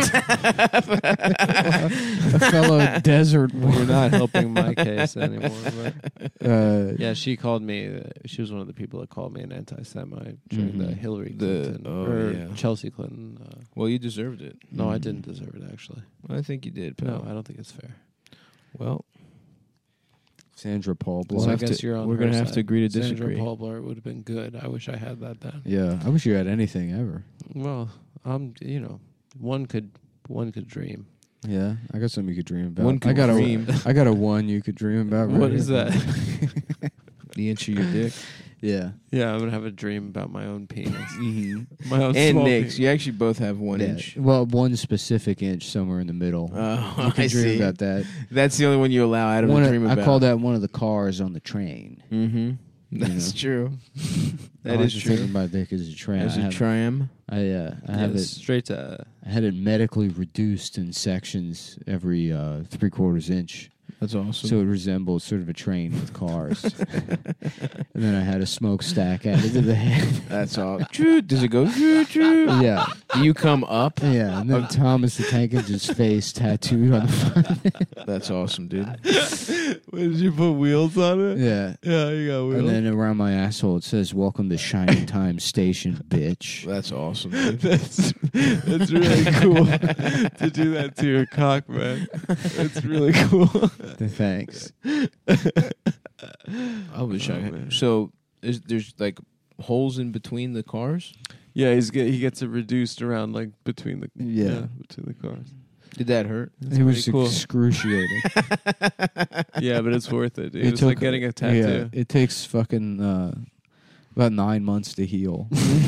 A fellow desert Well, you're worm. not helping my case anymore. But Uh, yeah, she called me. Uh, she was one of the people that called me an anti-Semite during the Mhm. Hillary The- Clinton oh, or yeah. Chelsea Clinton. Uh, Well, you deserved it. no, I Mhm. didn't deserve it actually. I think you did, pal. No, I don't think it's fair. Well, Sandra Paul We'll So Blart. I have guess to- you're on. we're her gonna have side. to agree to Sandra disagree. Paul Blart would have been good. I wish I had that then. Yeah, I wish you had anything ever. Well, I'm. You know, one could one could dream. Yeah, I got something you could dream about. One could I got dream. a, I got a one you could dream about. What right is here. that? the inch of your dick. Yeah. Yeah, I'm gonna have a dream about my own penis. Mm-hmm. My own And small Nick's. penis. You actually both have one Yeah. inch. Well, one specific inch somewhere in the middle. Oh, you can I dream see. about that. That's the only one you allow Adam One to of- dream about. I call that one of the cars on the train. Mm-hmm. That's know. true. I That like is to true. think about dick as a train. As I a have, tram. I, uh, I Yeah, have it. straight to. I had it medically reduced in sections every uh, three quarters inch, That's awesome. so it resembles sort of a train with cars. And then I had a smokestack added to the head. That's all. Choo, does it go? Choo, choo? Yeah, Do you come up? yeah. And then Thomas the Tank Engine's face tattooed on the front. That's awesome, dude. Did you put wheels on it? Yeah. Yeah, you got And then around my asshole it says, "Welcome to Shining Time Station, bitch." That's awesome, dude. That's that's really cool to do that to your cock, man. That's really cool. Thanks. I wish Oh, I had. man. So, is there's like holes in between the cars? Yeah, he's get, he gets it reduced around like between the Yeah. between the cars. Did that hurt? That's It was pretty cool. excruciating. Yeah, but it's worth it. Dude. It It's like took- getting a Yeah, tattoo. it takes fucking uh, about nine months to heal,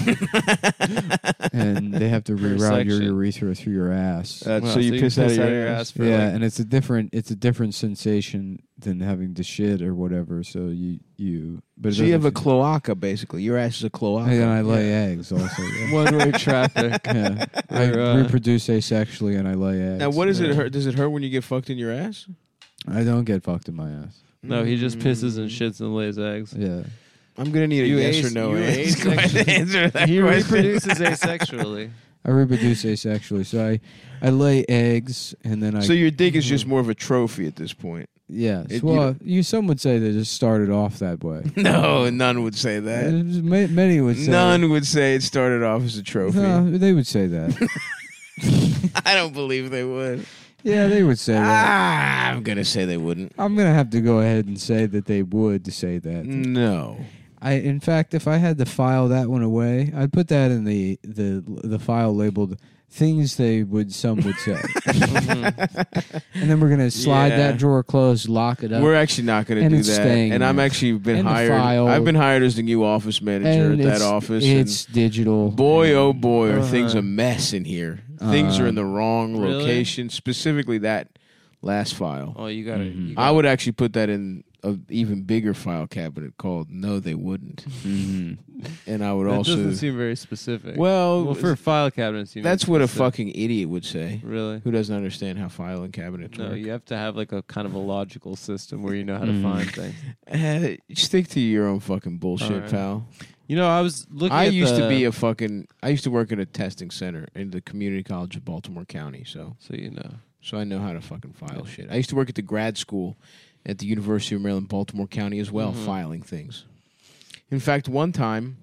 and they have to Per reroute your section. urethra through your ass. Uh, Wow, so you piss out of your ass. for yeah, like, and it's a different it's a different sensation than having to shit or whatever. So you you but it So you have a doesn't cloaca, basically. Your ass is a feel- cloaca. and I lay eggs also. Yeah. one-way traffic. Yeah. I Or, uh, reproduce asexually and I lay eggs. Now, what does it Yeah. hurt? Does it hurt when you get fucked in your ass? I don't get fucked in my ass. No, he just pisses and Mm. shits and lays eggs. Yeah. I'm gonna need a You yes ace- or no you answer asexual- answer that He question. reproduces asexually. I reproduce asexually. So I, I lay eggs and then I So your dick is just more of a trophy at this point. Yes. It- well, you some would say they just started off that way. No, none would say that. Uh, ma- Many would say None would say it started off as a trophy. No, they would say that. I don't believe they would. Yeah, they would say that. Ah, I'm gonna say they wouldn't. I'm gonna have to go ahead and say that they would say that. No. I, in fact, if I had to file that one away, I'd put that in the the the file labeled things they would some would say, and then we're gonna slide Yeah. that drawer closed, lock it up, We're actually not going to And do it's that. staying And I'm there. actually been And the hired. file. I've been hired as the new office manager and at that it's, office. It's digital. and boy, oh boy, are Uh-huh. things a mess in here. Things are in the Um, wrong Really? location. Specifically, that last file. Oh, you got it. Mhm. I would actually put that in a even bigger file cabinet called No They Wouldn't. Mhm. And I would That also doesn't seem very specific. well, well, for a file cabinet, it seems that's what a specific. fucking idiot would say. Really? Who doesn't understand how filing cabinets No, work? you have to have like a kind of a logical system where you know how to Mm. find things. Uh, stick to your own fucking bullshit, All right. pal. You know, I was looking. I at used the, to be a fucking. I used to work at a testing center in the Community College of Baltimore County, so So you know. so I know how to fucking file shit. I used to work at the grad school at the University of Maryland, Baltimore County as well, Mhm. filing things. In fact, one time,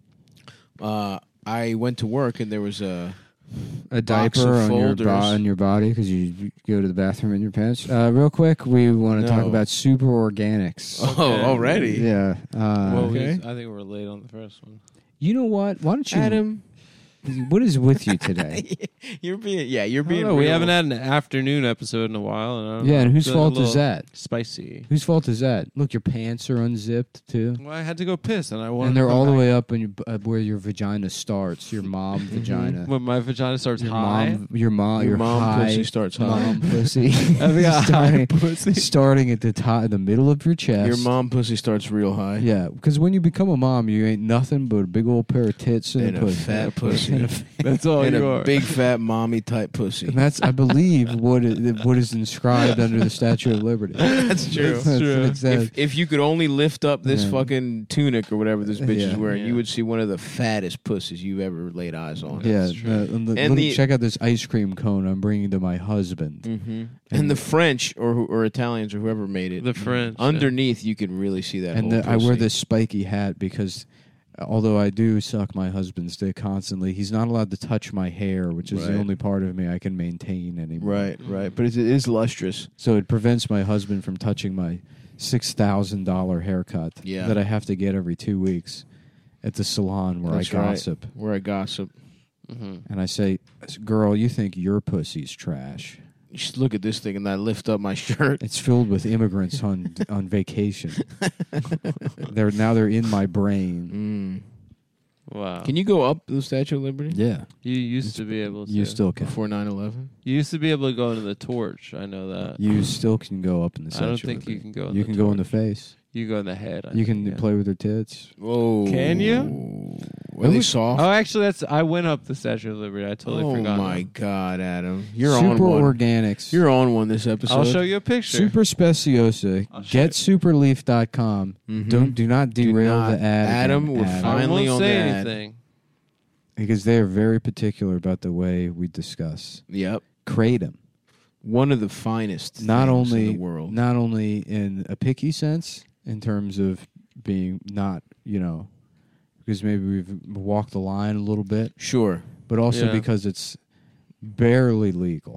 uh, I went to work and there was a A Box diaper of on your, folders. bo- on your body because you go to the bathroom in your pants. Uh, real quick, we want to talk No. about super organics. oh Okay. already. Yeah. Uh, well, we, okay. I think we're late on the first one. You know what? Why don't you? Adam, What is with you today? you're being yeah, you're I being. don't know, we real. haven't had an afternoon episode in a while. And I don't Yeah, know, and whose feeling a fault is little that? Spicy. Whose fault is that? Look, your pants are unzipped too, Well, I had to go piss, and I wanted. and they're to come all the back. way up in your, uh, where your vagina starts. Your mom vagina. When my vagina starts Your high. mom. Your mom. Your Your, mom high pussy starts high. Mom pussy. I've got high starting, pussy. starting at the top, the middle of your chest. Your mom pussy starts real high. Yeah, because when you become a mom, you ain't nothing but a big old pair of tits and, And a pussy. fat pussy. And, a f- That's all and you a are. big fat mommy type pussy. and that's, I believe, what is, what is inscribed under the Statue of Liberty. That's true. That's true. what it says. If, if you could only lift up this Yeah. fucking tunic or whatever this bitch is Yeah. wearing, Yeah. you would see one of the fattest pussies you've ever laid eyes on. Yeah, That's true. uh, and the- And look- the- check out this ice cream cone I'm bringing to my husband. hmm And the French or who- or Italians or whoever made it, The French. underneath you can really see that. And whole the, I wear pussy. this spiky hat because, uh, although I do suck my husband's dick constantly, he's not allowed to touch my hair, which is Right. the only part of me I can maintain anymore. Right, right. But it is lustrous. So it prevents my husband from touching my six thousand dollar haircut Yeah. that I have to get every two weeks at the salon where That's I right. gossip. Where I gossip. hmm And I say, "Girl, you think your pussy's trash? You should look at this thing, and I lift up my shirt. It's filled with immigrants on on vacation. they're now they're in my brain. Mm. Wow. Can you go up the Statue of Liberty Yeah, You used to be able to. you still can. before nine eleven? You used to be able to go into the torch. I know that. You still can go up in the I Statue. don't of think you Liberty. can go. In You the can go in the torch. face. You go in the head. I You think, can yeah. play with her tits. Whoa. Can you? Are they soft? Oh, actually, that's. I went up the Statue of Liberty. I totally oh forgot. my that. God, Adam. You're Super on one. Organics. You're on one this episode. I'll show you a picture. Super Speciosa. I'll show Get you. superleaf dot com. Mhm. Don't do not derail not. the ad. Adam, again, we're Adam. I finally won't on say the ad. anything. Because they are very particular about the way we discuss Yep. kratom. One of the finest Not things only in the world. not only in a picky sense, in terms of being not, you know, because maybe we've walked the line a little bit, Sure. but also Yeah. because it's barely legal.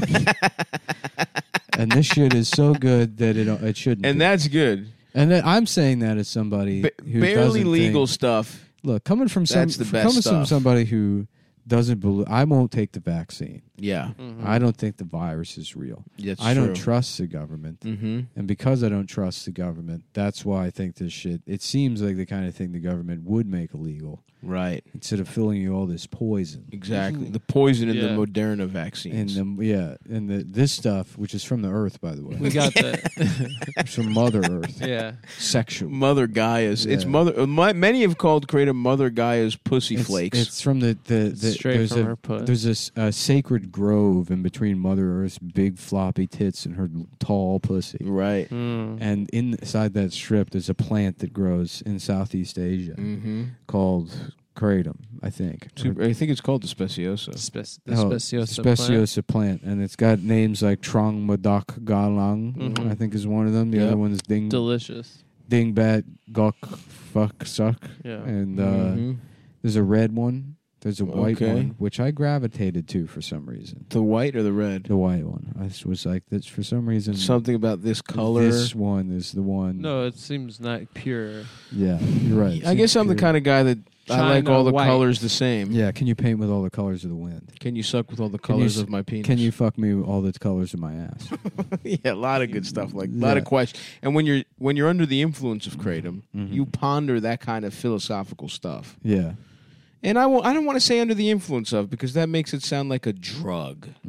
And this shit is so good that it it shouldn't. And be. that's good. and that, I'm saying that as somebody Ba- who barely doesn't legal think- stuff. Look, coming from some, That's the best coming from stuff. somebody who doesn't believe, I won't take the vaccine. Yeah. Mhm. I don't think the virus is real. That's I true. don't trust the government. Mm-hmm. And because I don't trust the government, that's why I think this shit, it seems like the kind of thing the government would make illegal Right. instead of filling you all this poison. Exactly. The poison in Yeah. the Moderna And vaccines. the, yeah, and the, this stuff, which is from the earth, by the way, We got the. it's from Mother Earth, Yeah. sexual. Mother Gaia's. It's Yeah. mother. Uh, my, many have called Kratom Mother Gaia's pussy It's, flakes. it's from the, the, the Straight there's from a her puss. there's a s- a sacred grove in between Mother Earth's big floppy tits and her tall pussy. right. Mm. And inside that strip, there's a plant that grows in Southeast Asia Mm-hmm. called kratom, I think. Super, I think it's called the Speciosa. Spec- the Oh, speciosa. plant. Speciosa plant, and it's got names like Trong Madak Galang, Mhm. I think is one of them. The Yep. other one's Ding Delicious. Dingbat Gok Fuck Suck, Yeah. and uh, Mhm. there's a red one. There's a white Okay. one, which I gravitated to for some reason. The white or the red? The white one. I just was like, this for some reason. Something about this color. This one is the one. No, it seems not pure. Yeah, you're right. I guess I'm the Pure. kind of guy that I like China all the white. colors the same. Yeah, can you paint with all the colors of the wind? Can you suck with all the Can you colors s- of my penis? Can you fuck me with all the colors of my ass? Yeah, a lot of good stuff. Like a lot of Yeah. questions. And when you're when you're under the influence of kratom, Mhm. you ponder that kind of philosophical stuff. Yeah, And I won't, I don't want to say under the influence of because that makes it sound like a drug. yeah.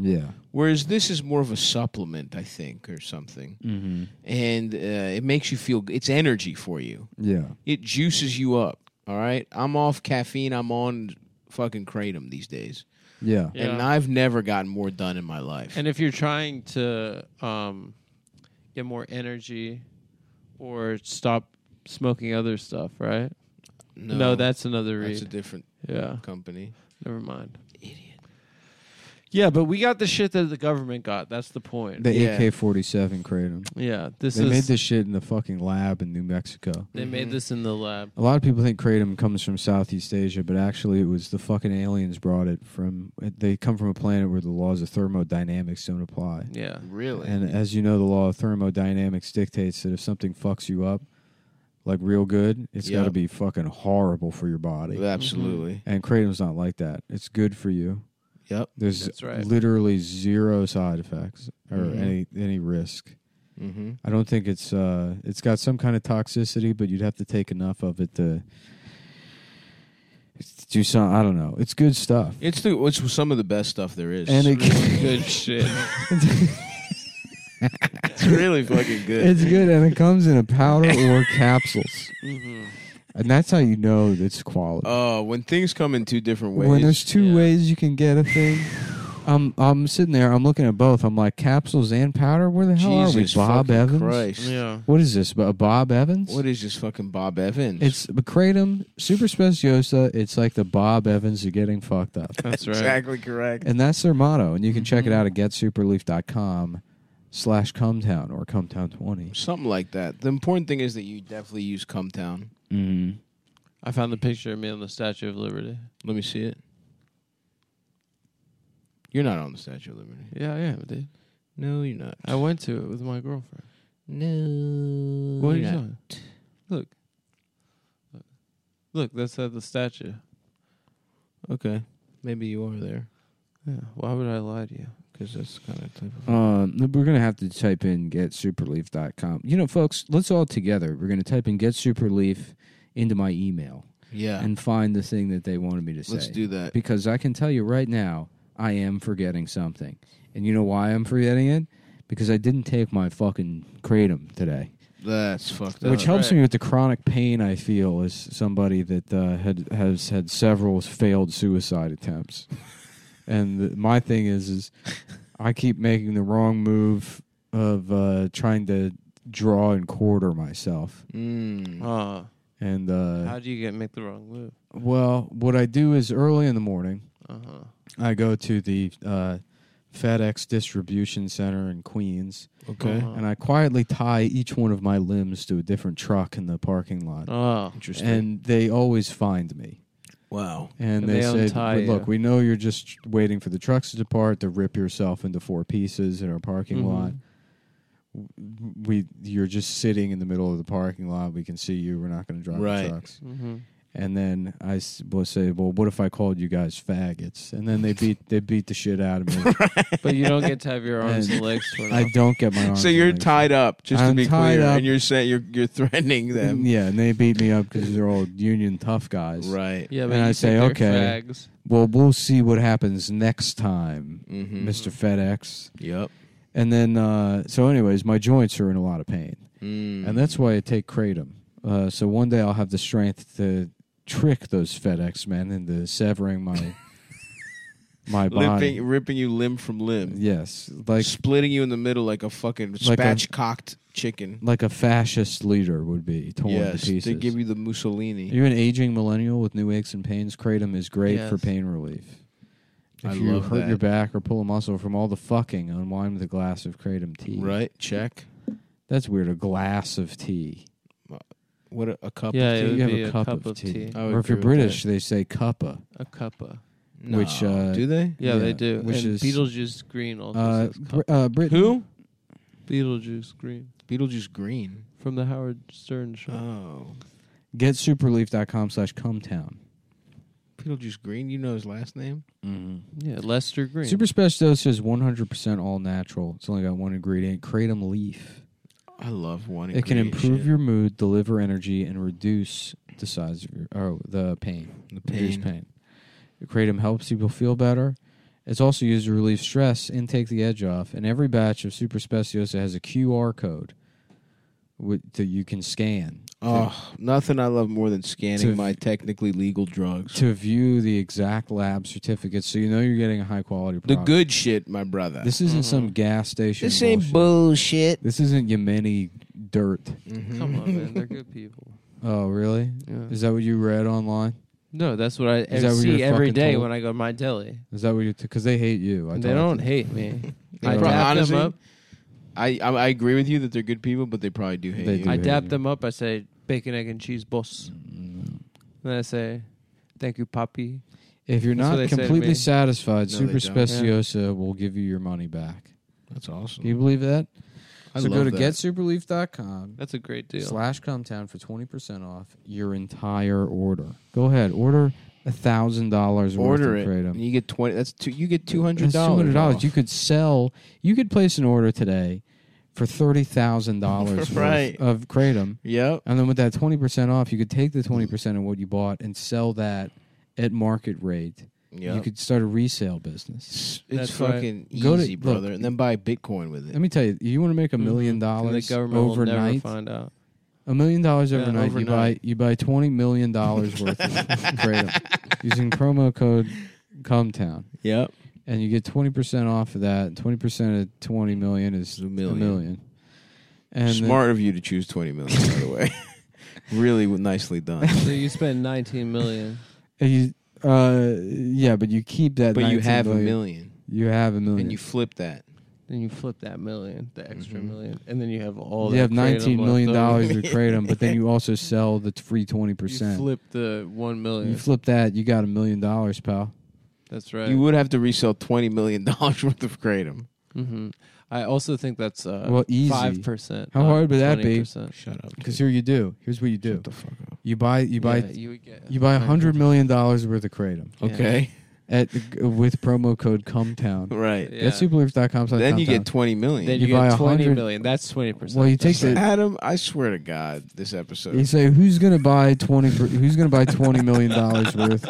Whereas this is more of a supplement, I think, or something. Mm-hmm. And uh, it makes you feel, it's energy for you. Yeah. It juices you up, all right? I'm off caffeine. I'm on fucking Kratom these days. Yeah. Yeah. And I've never gotten more done in my life. And if you're trying to um, get more energy or stop smoking other stuff, right? no, No, that's another that's read. a different yeah, company. never mind. Idiot. Yeah, but we got the shit that the government got. That's the point. The Yeah. A K forty-seven kratom. yeah, this They is. made this shit in the fucking lab in New Mexico. They Mhm. made this in the lab. A lot of people think kratom comes from Southeast Asia, but actually it was the fucking aliens brought it from. They come from a planet where the laws of thermodynamics don't apply. Yeah. Really? And as you know, the law of thermodynamics dictates that if something fucks you up, like real good, it's got to Yep. be fucking horrible for your body. Absolutely. And kratom's not like that. It's good for you. Yep. There's That's right. literally zero side effects or Mhm. any any risk. Mm-hmm. I don't think it's uh it's got some kind of toxicity, but you'd have to take enough of it to do some. I don't know. It's good stuff. It's the it's some of the best stuff there is. And it, Good shit. it's really fucking good. it's good, and it comes in a powder or capsules, hmm and that's how you know it's quality. Oh, when things come in two different ways. when there's two yeah. ways you can get a thing, I'm I'm sitting there. I'm looking at both. I'm like capsules and powder. Where the hell Jesus are we, Bob fucking Evans? Christ. Yeah. What is this? A Bob Evans? What is this fucking Bob Evans? It's the kratom super speciosa. It's like the Bob Evans of getting fucked up, That's right. exactly correct. and that's their motto. And you can check it Mhm. out at get superleaf dot com slash cumtown or cumtown twenty. Something like that. The important thing is that you definitely use Cumtown. Mm-hmm. I found the picture of me on the Statue of Liberty. Let me see it. You're not on the Statue of Liberty. Yeah, I am, dude. No, you're not. I went to it with my girlfriend. No. What are you you're not. doing? Look. Look. Look, that's at the statue. Okay. Maybe you are there. Yeah. Why would I lie to you? Because that's kind of type of. Um, we're gonna have to type in get superleaf dot com. You know, folks, let's all together. We're gonna type in get superleaf into my email yeah. and find the thing that they wanted me to say. Let's do that. Because I can tell you right now, I am forgetting something. And you know why I'm forgetting it? Because I didn't take my fucking kratom today. That's fucked up. Which helps right. me with the chronic pain I feel as somebody that uh, had has had several failed suicide attempts. And the, my thing is, is I keep making the wrong move of uh, trying to draw and quarter myself. Mm. Uh, And uh, how do you get make the wrong move? well, what I do is early in the morning, Uh-huh. I go to the uh, FedEx distribution center in Queens, Okay. Uh-huh. and I quietly tie each one of my limbs to a different truck in the parking lot. Oh. Interesting. And they always find me. wow. And, And they, they say, untie look, you. we know you're just waiting for the trucks to depart to rip yourself into four pieces in our parking Mhm. lot. We, you're just sitting in the middle of the parking lot. We can see you. We're not going to drive Right. the trucks. Mm-hmm. And then I s- will say, well, what if I called you guys faggots? And then they beat they beat the shit out of me. But you don't get to have your arms And and legs torn I off. don't get my arms. So you're and legs. tied up, just I'm to be tied clear, up. and you're saying you're you're threatening them. Yeah, and they beat me up because they're all union tough guys. Right. Yeah, but And you I say, think they're okay. fags. Well, we'll see what happens next time, Mm-hmm. Mister FedEx. Yep. And then, uh, so anyways, my joints are in a lot of pain. Mm. And that's why I take kratom. Uh, so one day I'll have the strength to trick those FedEx men into severing my my body. Lipping, ripping you limb from limb. Yes, like Splitting you in the middle like a fucking Like a- spatchcocked chicken. like a fascist leader would be torn Yes, to pieces. they give you the Mussolini. Are you an aging millennial with new aches and pains? Kratom is great Yes. for pain relief. If I you love hurt that. your back or pull a muscle from all the fucking, unwind with a glass of kratom tea. Right? Check. That's weird. A glass of tea. What a, a cup Yeah, of it tea. would You have be a a cup, cup of of tea. tea. I would Or if you're agree with British, they say cuppa. A cuppa. No. which, uh, do they? Yeah, Yeah, they do. which and is- Beetlejuice Green also Uh, says Br- cup. uh, Britain. Who? Beetlejuice Green Beetlejuice Green. from the Howard Stern show. Oh, Get superleaf dot com slash cumtown. Beetlejuice Green. You know his last name? Mm-hmm. Yeah, Lester Green. Super Special Dose is one hundred percent all natural. It's only got one ingredient, kratom leaf. I love one. It can ingredient improve shit. your mood, deliver energy, and reduce the size of your oh the pain. the Reduce pain. pain. Kratom helps people feel better. It's also used to relieve stress and take the edge off. And every batch of Super Speciosa has a Q R code with, that you can scan. Oh, nothing I love more than scanning To- my technically legal drugs. To view the exact lab certificates so you know you're getting a high quality The product. good shit, my brother. This isn't some gas station This ain't bullshit. bullshit. This isn't Yemeni dirt. Mhm. Come on, man. They're good people. Oh, really? Yeah. Is that what you read online? No, that's what I Is that what see you're every fucking day told? when I go to my deli. Is that what you? Because they hate you. I They talked don't to- hate me. They I probably- dap honestly, them up. I, I I agree with you that they're good people, but they probably do hate They you. do. I hate dap you. them up. I say bacon, egg, and cheese, boss. Mm. Then I say, "Thank you, Poppy." If you're That's what not they say to completely me. satisfied, No, Super they don't. Speciosa will give you your money back. That's awesome. Do you believe that? I so love go to that. get superleaf dot com That's a great deal. slash Cometown for twenty percent off your entire order. Go ahead, order a thousand dollars worth Order of it. Kratom. And you get twenty. That's two. You get two hundred That's two dollars. hundred dollars. You could sell. You could place an order today for thirty thousand dollars Right. worth of Kratom, Yep. and then with that twenty percent off, you could take the twenty percent of what you bought and sell that at market rate. Yep. You could start a resale business. It's, That's it's fucking Go to- easy, look. brother. And then buy Bitcoin with it. Let me tell you, you want to make a million And dollars the government will never overnight. find out. A million dollars Yeah, overnight, You buy overnight. you buy twenty million dollars worth of Kratom using promo code Cometown, Yep. and you get twenty percent off of that. Twenty percent of twenty million is a million. A million. And Smart of you to choose twenty million. By the way, really nicely done. So you spend nineteen million. then you, uh, yeah, but you keep that. But you nineteen have a million. million, You have a million. and you flip that. Then you flip that million, the extra Mhm. million, and then you have all. you that have nineteen Kratom million left dollars over. with Kratom, but then you also sell the t- free twenty You percent. flip the one million. You flip that, you got a million dollars, pal. That's right. You would have to resell twenty million dollars worth of Kratom. hmm I also think that's uh, Well, easy. five percent. How hard would that be? Shut up. Because here you do. Here's what you do. Shut the fuck up. You buy you buy Yeah, you would get. you buy a hundred million dollars worth of Kratom Yeah. Okay. at with promo code Cometown. Right. Yeah. That's superleaf dot com. Then you get twenty million. Then You you, buy get a twenty hundred- million. That's twenty percent. Well, you take the- Adam, I swear to God, this episode. You say who's gonna buy twenty? per- Who's gonna buy twenty million dollars worth?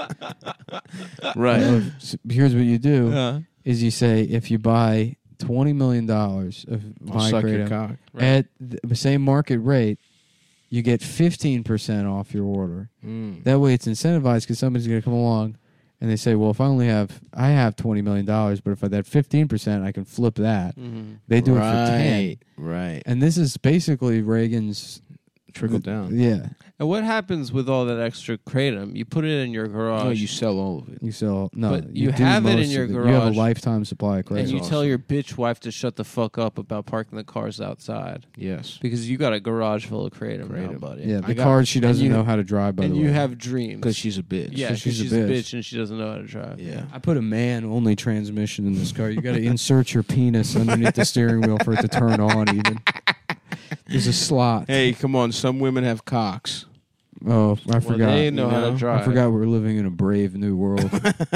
Right. Of, s- here's what you do: Uh, is you say if you buy twenty million dollars of I'll my suck your Kratom cock. Right. at the same market rate, you get fifteen percent off your order. Mm. That way, it's incentivized because somebody's gonna come along. And they say, well, if I only have, I have twenty million dollars, but if I that fifteen percent, I can flip that. mhm. They do right. it for ten. Right. And this is basically Reagan's Trickle down. Yeah, And what happens with all that extra kratom? You put it in your garage. No, you sell all of it. you sell no. But you do have it in most your of You have a garage, lifetime supply of and Kratom. you awesome. tell your bitch wife to shut the fuck up about parking the cars outside Yes. because you got a garage full of kratom, now, Kratom. buddy. Yeah, I the got- car she doesn't you- know how to drive. By and the you way, have dreams Because she's a bitch. yeah, So 'cause she's she's, a a, bitch. bitch and she doesn't know how to drive. Yeah. I put a man-only transmission in this car. You got to insert your penis underneath the steering wheel for it to turn on. Even there's a slot. Hey, come on. Some women have cocks. Oh, I Well, forgot. they know you how know? to drive. I forgot we're living in a brave new world.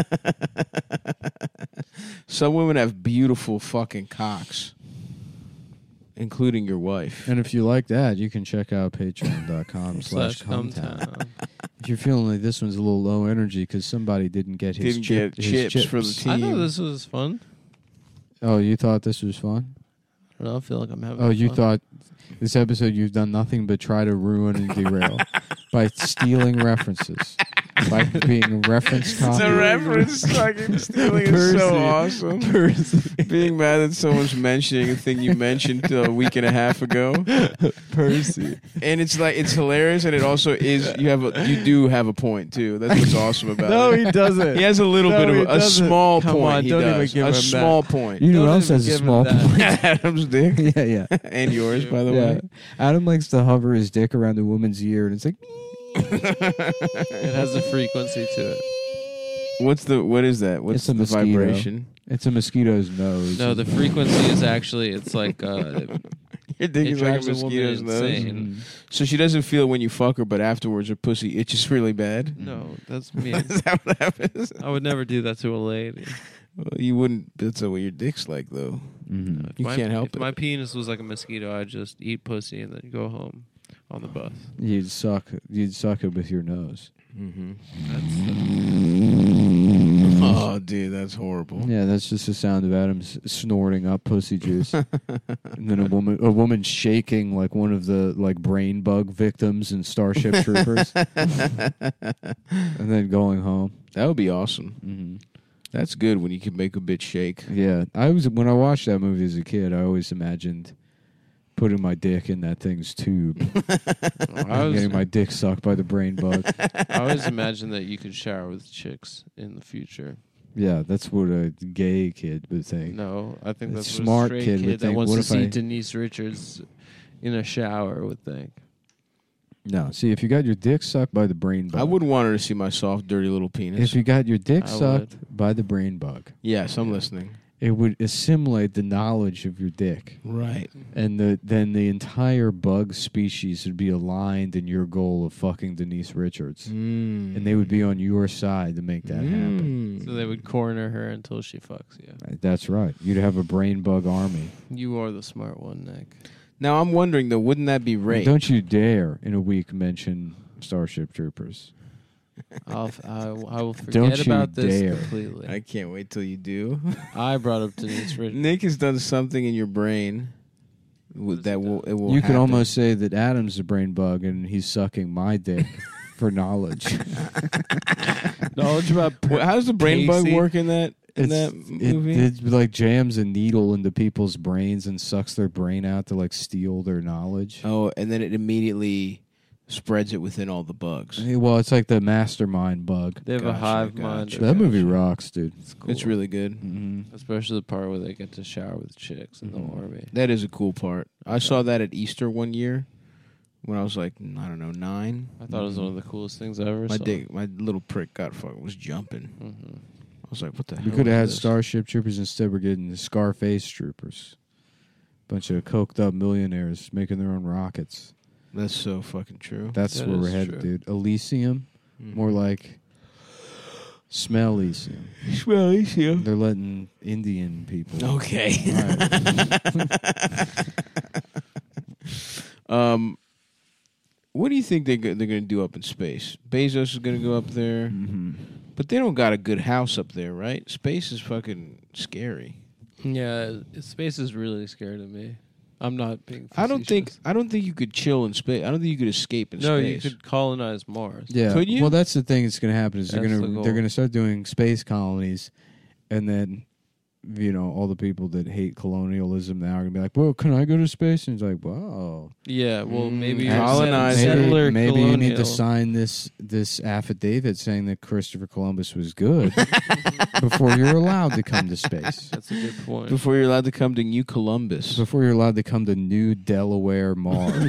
Some women have beautiful fucking cocks, including your wife. And if you like that, you can check out patreon dot com slash Slash come cometown. town. If you're feeling like this one's a little low energy because somebody didn't get his, Didn't chip, get his chips for the chips. team. I thought this was fun. Oh, you thought this was fun? I don't know. I feel like I'm having. Oh, you fun. thought this episode you've done nothing but try to ruin and derail by stealing references, by being a reference copy. The reference fucking stealing is so awesome. Being mad that someone's mentioning a thing you mentioned a week and a half ago. Percy. And it's like it's hilarious, and it also is. You have a, you do have a point too. That's what's awesome about No, it. he doesn't. He has a little No, bit of he a, a doesn't. small Come point. on, he don't even does. give a him that. small point. You know who Don't else even has a give him small that. point? Adam's dick yeah, yeah. and yours, by the yeah. way. Adam likes to hover his dick around a woman's ear, and it's like, It has a frequency to it. What's the what is that? What's It's a the mosquito. vibration? it's a mosquito's nose. No, the frequency is actually it's like uh, Your dick it is like a drives a woman mosquito's nose. insane. Mm. So she doesn't feel when you fuck her, but afterwards her pussy itches really bad. No, that's me. Is that what happens? I would never do that to a lady. Well, you wouldn't. That's what your dick's like, though. Mhm. If You my, can't help if it. my penis was like a mosquito, I'd just eat pussy and then go home on the bus. You'd suck. You'd suck it with your nose. Mm-hmm. That's Oh, the, dude, that's horrible. Yeah, that's just the sound of Adam s- snorting up pussy juice, and then a woman, a woman shaking like one of the like brain bug victims in Starship Troopers, and then going home. That would be awesome. Mm-hmm. That's good when you can make a bitch shake. Yeah, I was when I watched that movie as a kid. I always imagined putting my dick in that thing's tube, I and was, getting my dick sucked by the brain bug. I always imagined that you could shower with chicks in the future. Yeah, that's what a gay kid would think. No, I think A that's smart what a straight kid kid, would that think, wants what to if see I- Denise Richards in a shower would think. No, see, if you got your dick sucked by the brain bug, I wouldn't want her to see my soft, dirty little penis. If you got your dick I sucked by the brain bug, yes, I'm listening. it would assimilate the knowledge of your dick, Right. and the then the entire bug species would be aligned in your goal of fucking Denise Richards, Mm. and they would be on your side to make that happen. Mm. So they would corner her until she fucks you. Right, that's right. You'd have a brain bug army. You are the smart one, Nick. Now I'm wondering though, wouldn't that be rape? Don't you dare in a week mention Starship Troopers. I'll, f- I, will- I will forget Don't you about this dare. completely. I can't wait till you do. I brought up Denise Richards. Nick has done something in your brain with, that will it will. You could happen. almost say that Adam's a brain bug and he's sucking my dick for knowledge. Knowledge about Well, how does the brain bug Casey? work in that in It's- that it, movie? it like jams a needle into people's brains and sucks their brain out to like steal their knowledge. oh, and then it immediately spreads it within all the bugs. Hey, Well, it's like the mastermind bug. They have a Gotcha, hive gotcha. mind. That That movie gotcha. rocks, dude. It's cool. It's really good. Mm-hmm. Especially the part where they get to shower with chicks in Mhm. the army. That is a cool part. I saw that at Easter one year when I was like, I don't know, nine. I thought it was one of the coolest things I ever My saw. dick, my little prick got fucking was jumping. hmm I was like, what the hell? We could have had is this? Starship Troopers instead. We're getting the Scarface Troopers. Bunch of coked up millionaires making their own rockets. That's so fucking true. That's That where we're is headed, true. dude. Elysium, Mhm. more like Smell Elysium. Smell Elysium. They're letting Indian people. Okay. Right. um, what do you think they go- they're going to do up in space? Bezos is going to go up there, Mhm. but they don't got a good house up there, right? Space is fucking scary. Yeah, space is really scary to me. I'm not being. I don't think facetious. I don't think you could chill in space. I don't think you could escape in No, space. you could colonize Mars. Yeah. Could you? Well, that's the thing that's going to happen is they're That's going the to goal. they're going to start doing space colonies, and then you know all the people that hate colonialism now are going to be like, "Well, can I go to space?" And it's like, "Wow." Yeah, well, Mm, maybe colonize set- it. settler Maybe, maybe you need to colonial. sign this this affidavit saying that Christopher Columbus was good before you're allowed to come to space. That's a good point. Before you're allowed to come to New Columbus. Before you're allowed to come to New Delaware, Mars.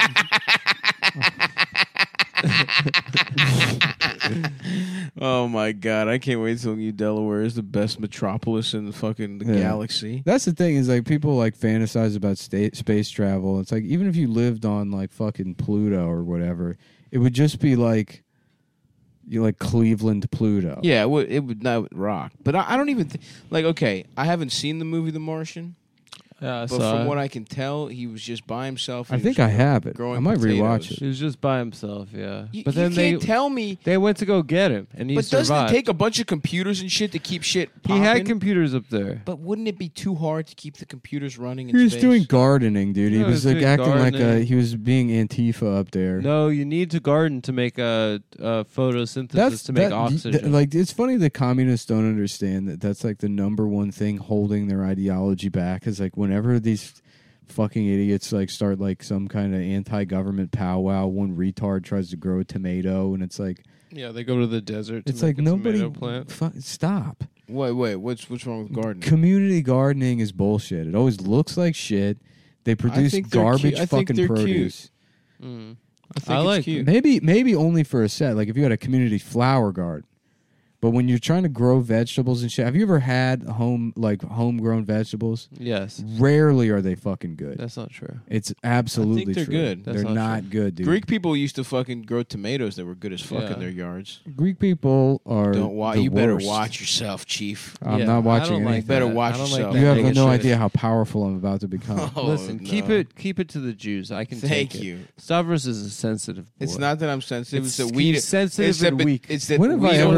Oh my god, I can't wait till New Delaware is the best metropolis in the fucking the Yeah. galaxy. That's the thing is like people like fantasize about sta- space travel. It's like even if you lived on like fucking Pluto or whatever, it would just be like you like Cleveland, Pluto. Yeah, it would, it would not rock. But I, I don't even think like okay, I haven't seen the movie The Martian, yeah, but so from I- what I can tell, he was just by himself. I and he think was I have it. growing I might potatoes. rewatch he it. was just by himself. Yeah, You, but you then they can't tell me. they went to go get him, and he But doesn't survived. it take a bunch of computers and shit to keep shit he popping? had computers up there. But wouldn't it be too hard to keep the computers running in He was space? doing gardening, dude. He Yeah, he was was like doing acting like a, gardening. he was being Antifa up there. No, you need to garden to make a, a photosynthesis That's to make that- oxygen. th- like it's funny that communists don't understand that that's like the number one thing holding their ideology back is like whenever these fucking idiots like start like some kind of anti-government powwow, one retard tries to grow a tomato and it's like yeah, they go to the desert. To it's make like a nobody tomato plant. fu- stop. Wait, wait, what's what's wrong with gardening? Community gardening is bullshit. It always looks like shit. They produce think they're garbage cute. I think fucking they're cute. produce. Mm. I think I it's like cute. Maybe maybe only for a set. Like if you had a community flower garden. But when you're trying to grow vegetables and shit, have you ever had home like homegrown vegetables? Yes, Rarely are they fucking good. that's not true. It's absolutely I think they're true. good. That's They're not not, true. good, dude. Greek people used to fucking grow tomatoes that were good as fuck Yeah. in their yards. Greek people are Don't wa- the You better worst. watch yourself, Chief. I'm Yeah, not I watching don't like anything. Better that. watch I don't yourself. Like You that have nigga no shit. idea how powerful I'm about to become. Oh, Listen, keep no. it keep it to the Jews. I can Thank take it. you. Stavros is a sensitive boy. It's not that I'm sensitive. It's, It's, that we he's sensitive it's that, and but weak. It's that When have we I don't ever- the deserve weakest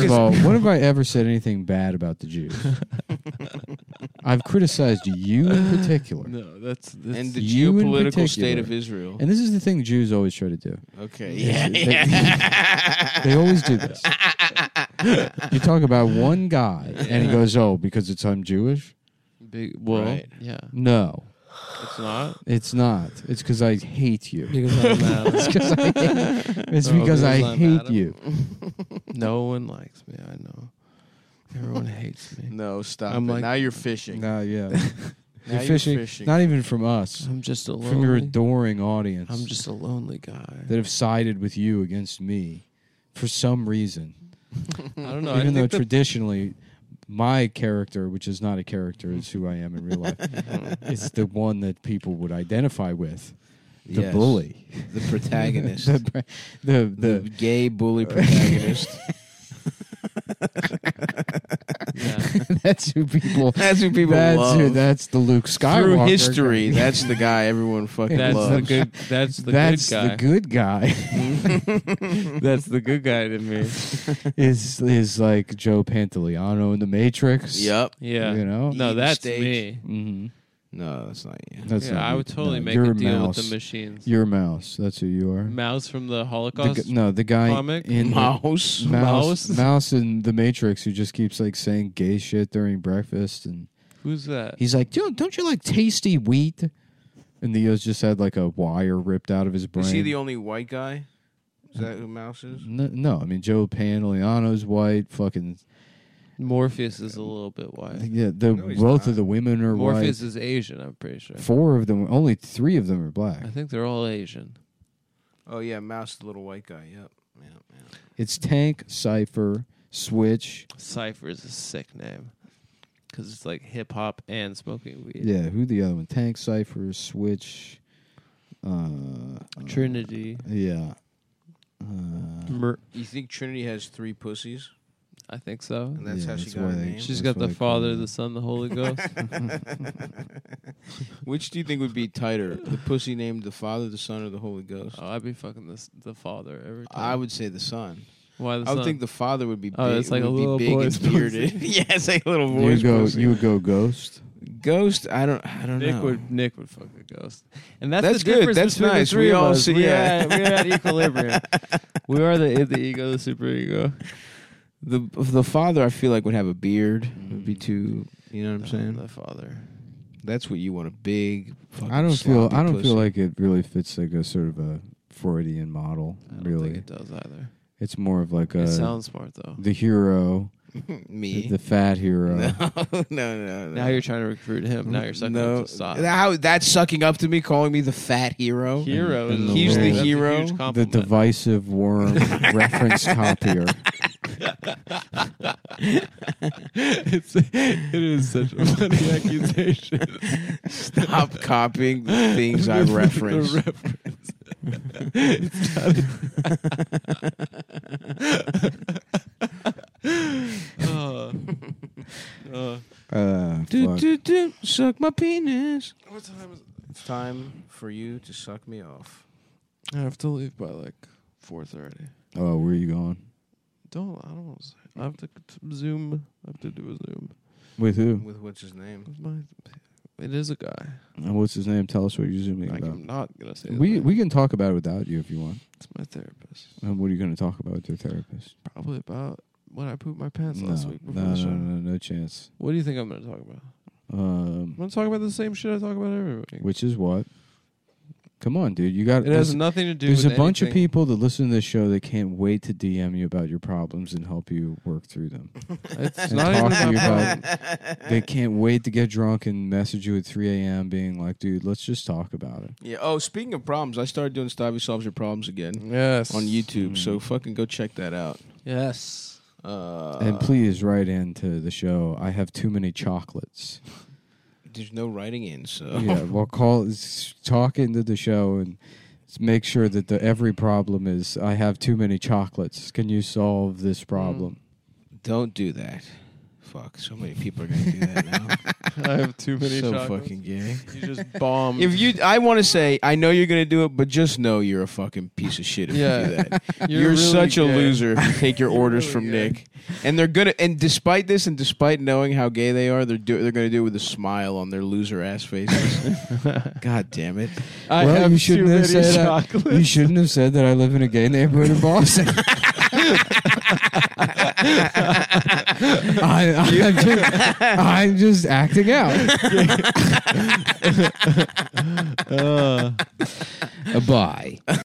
of all, when have I ever said anything bad about the Jews? I've criticized you in particular. No, that's, that's and the you in geopolitical state particular. of Israel. And this is the thing Jews always try to do. Okay. They- Yeah. they- They always do this. You talk about one guy, and he goes, "Oh, because it's I'm Jewish." big. Well, Right. yeah, No, it's not it's not. It's because I hate you. because I'm mad. It's because I, it's Oh, because I because I'm hate Adam. you. No one likes me. I know. Everyone hates me. No, stop I'm it. like- now you're fishing. No, yeah, Now you're fishing, fishing. Not even from us, I'm just a from your lonely. adoring audience. I'm just a lonely guy. that have sided with you against me for some reason. I don't know. I Even though think that- traditionally, my character, which is not a character, is who I am in real life. It's the one that people would identify with, the Yes. bully, The protagonist. the, the, the, the gay bully protagonist. yeah. that's who people. That's who people That's love. who. That's the Luke Skywalker. Through history, that's the guy everyone fucking That's loves. the good. That's the that's good guy. the good guy. That's the good guy to me. is is like Joe Pantoliano in The Matrix. Yep. Yeah. You know. No, Eating that's steak. me. Mm-hmm. No, that's not you. That's yeah, not I you. would totally No, make you're a deal mouse. with the machines. You're a mouse. That's who you are. Mouse from the The Holocaust. gu- no, the guy comic? in Mouse. mouse, mouse, Mouse? in The Matrix who just keeps like saying gay shit during breakfast, and Who's that? he's like, "Don't don't you like tasty wheat?" And Neo's just had like a wire ripped out of his brain. Is he the only white guy? Is that who Mouse is? no, no, I mean Joe Pantoliano's white. Fucking Morpheus is a little bit white. yeah, the No, he's both not. of the women are Morpheus white. is Asian. I'm pretty sure. Four of them, only three of them are black. I think they're all Asian. Oh yeah, Mouse, the little white guy. Yep. Yep. yep. It's Tank, Cypher, Switch. Cypher is a sick name because it's like hip hop and smoking weed. Yeah, who the other one? Tank, Cypher, Switch. Uh, Trinity. Uh, yeah. Uh, Mer- You think Trinity has three pussies, I think so. and that's Yeah, how she that's got her why they- name? She's That's got why the they call Father, it- the Son, the Holy Ghost. Which do you think would be tighter, the pussy named the Father, the Son, or the Holy Ghost? Oh, I'd be fucking the the Father every time. I would say the Son. Why the I would Son? think the Father would be big. Oh, it's like a would be little big boy's and bearded. yeah, it's like a little you boy's would go. pussy. You would go Ghost. Ghost. I don't. I don't Nick know. would Nick would fuck a ghost, and that's, That's the good. difference That's between nice. the three We of all us. see- we're, yeah. at, we're at equilibrium. We are the the ego, the super ego. The the Father, I feel like would have a beard. It would be too. You know what I'm saying? The Father. That's what you want. A big. fucking I don't feel. sloppy I don't pussy. feel like it really fits like a sort of a Freudian model. I don't Really, think it does either. it's more of like a It sounds smart though. the hero, me. the, the fat hero. no, no, no, no. Now you're trying to recruit him. Now you're sucking no. up to stop. How that's sucking up to me, calling me the fat hero. Hero. And is the a- He's the that's a hero. huge The compliment. divisive worm reference copier. it's, it is such a funny accusation. Stop copying the things I reference. The reference. It's not- uh, uh, Uh, Do, fuck. do, do, suck my penis. what time is it? It's time for you to suck me off. I have to leave by like four thirty. Oh, where are you going? Don't I don't want to say. I have to t- Zoom. I have to do a Zoom. With who? With what's his name? With my, it is a guy. And what's his name? Tell us what you're zooming Like, about. I'm not gonna say. his We name. we can talk about it without you if you want. It's my therapist. And what are you going to talk about with your therapist? Probably about when I pooped my pants No, last week before no, the show. no, no, no chance. What do you think I'm going to talk about? I'm Um, going to talk about the same shit I talk about every week. which is what? Come on, dude. You got. It has there's nothing to do there's with a bunch of anything- people that listen to this show that can't wait to D M you about your problems and help you work through them. It's and not talk even to you about about. They can't wait to get drunk and message you at three a.m. being like, "Dude, let's just talk about it." Yeah. Oh, speaking of problems, I started doing Stabby Solves Your Problems again Yes. on YouTube. Mm. So fucking go check that out. Yes. Uh, And please write into the show. I have too many chocolates. there's no writing in, so Yeah, well, call, s- talk into the show and s- make sure that the every problem is I have too many chocolates. Can you solve this problem? don't do that. Fuck, so many people are gonna do that now. I have too many So chocolates. fucking gay. You just bomb. If you, I want to say, I know you're gonna do it, but just know you're a fucking piece of shit if Yeah. you do that. You're You're, really such a gay. loser if you take your orders really from gay. Nick. And they're gonna, and despite this, and despite knowing how gay they are, they're do, they're gonna do it with a smile on their loser ass faces. God damn it! I Well, have you shouldn't too have many said that. chocolates. You shouldn't have said that I live in a gay neighborhood in Boston. I, I'm, just, I'm just acting out. Uh. Bye.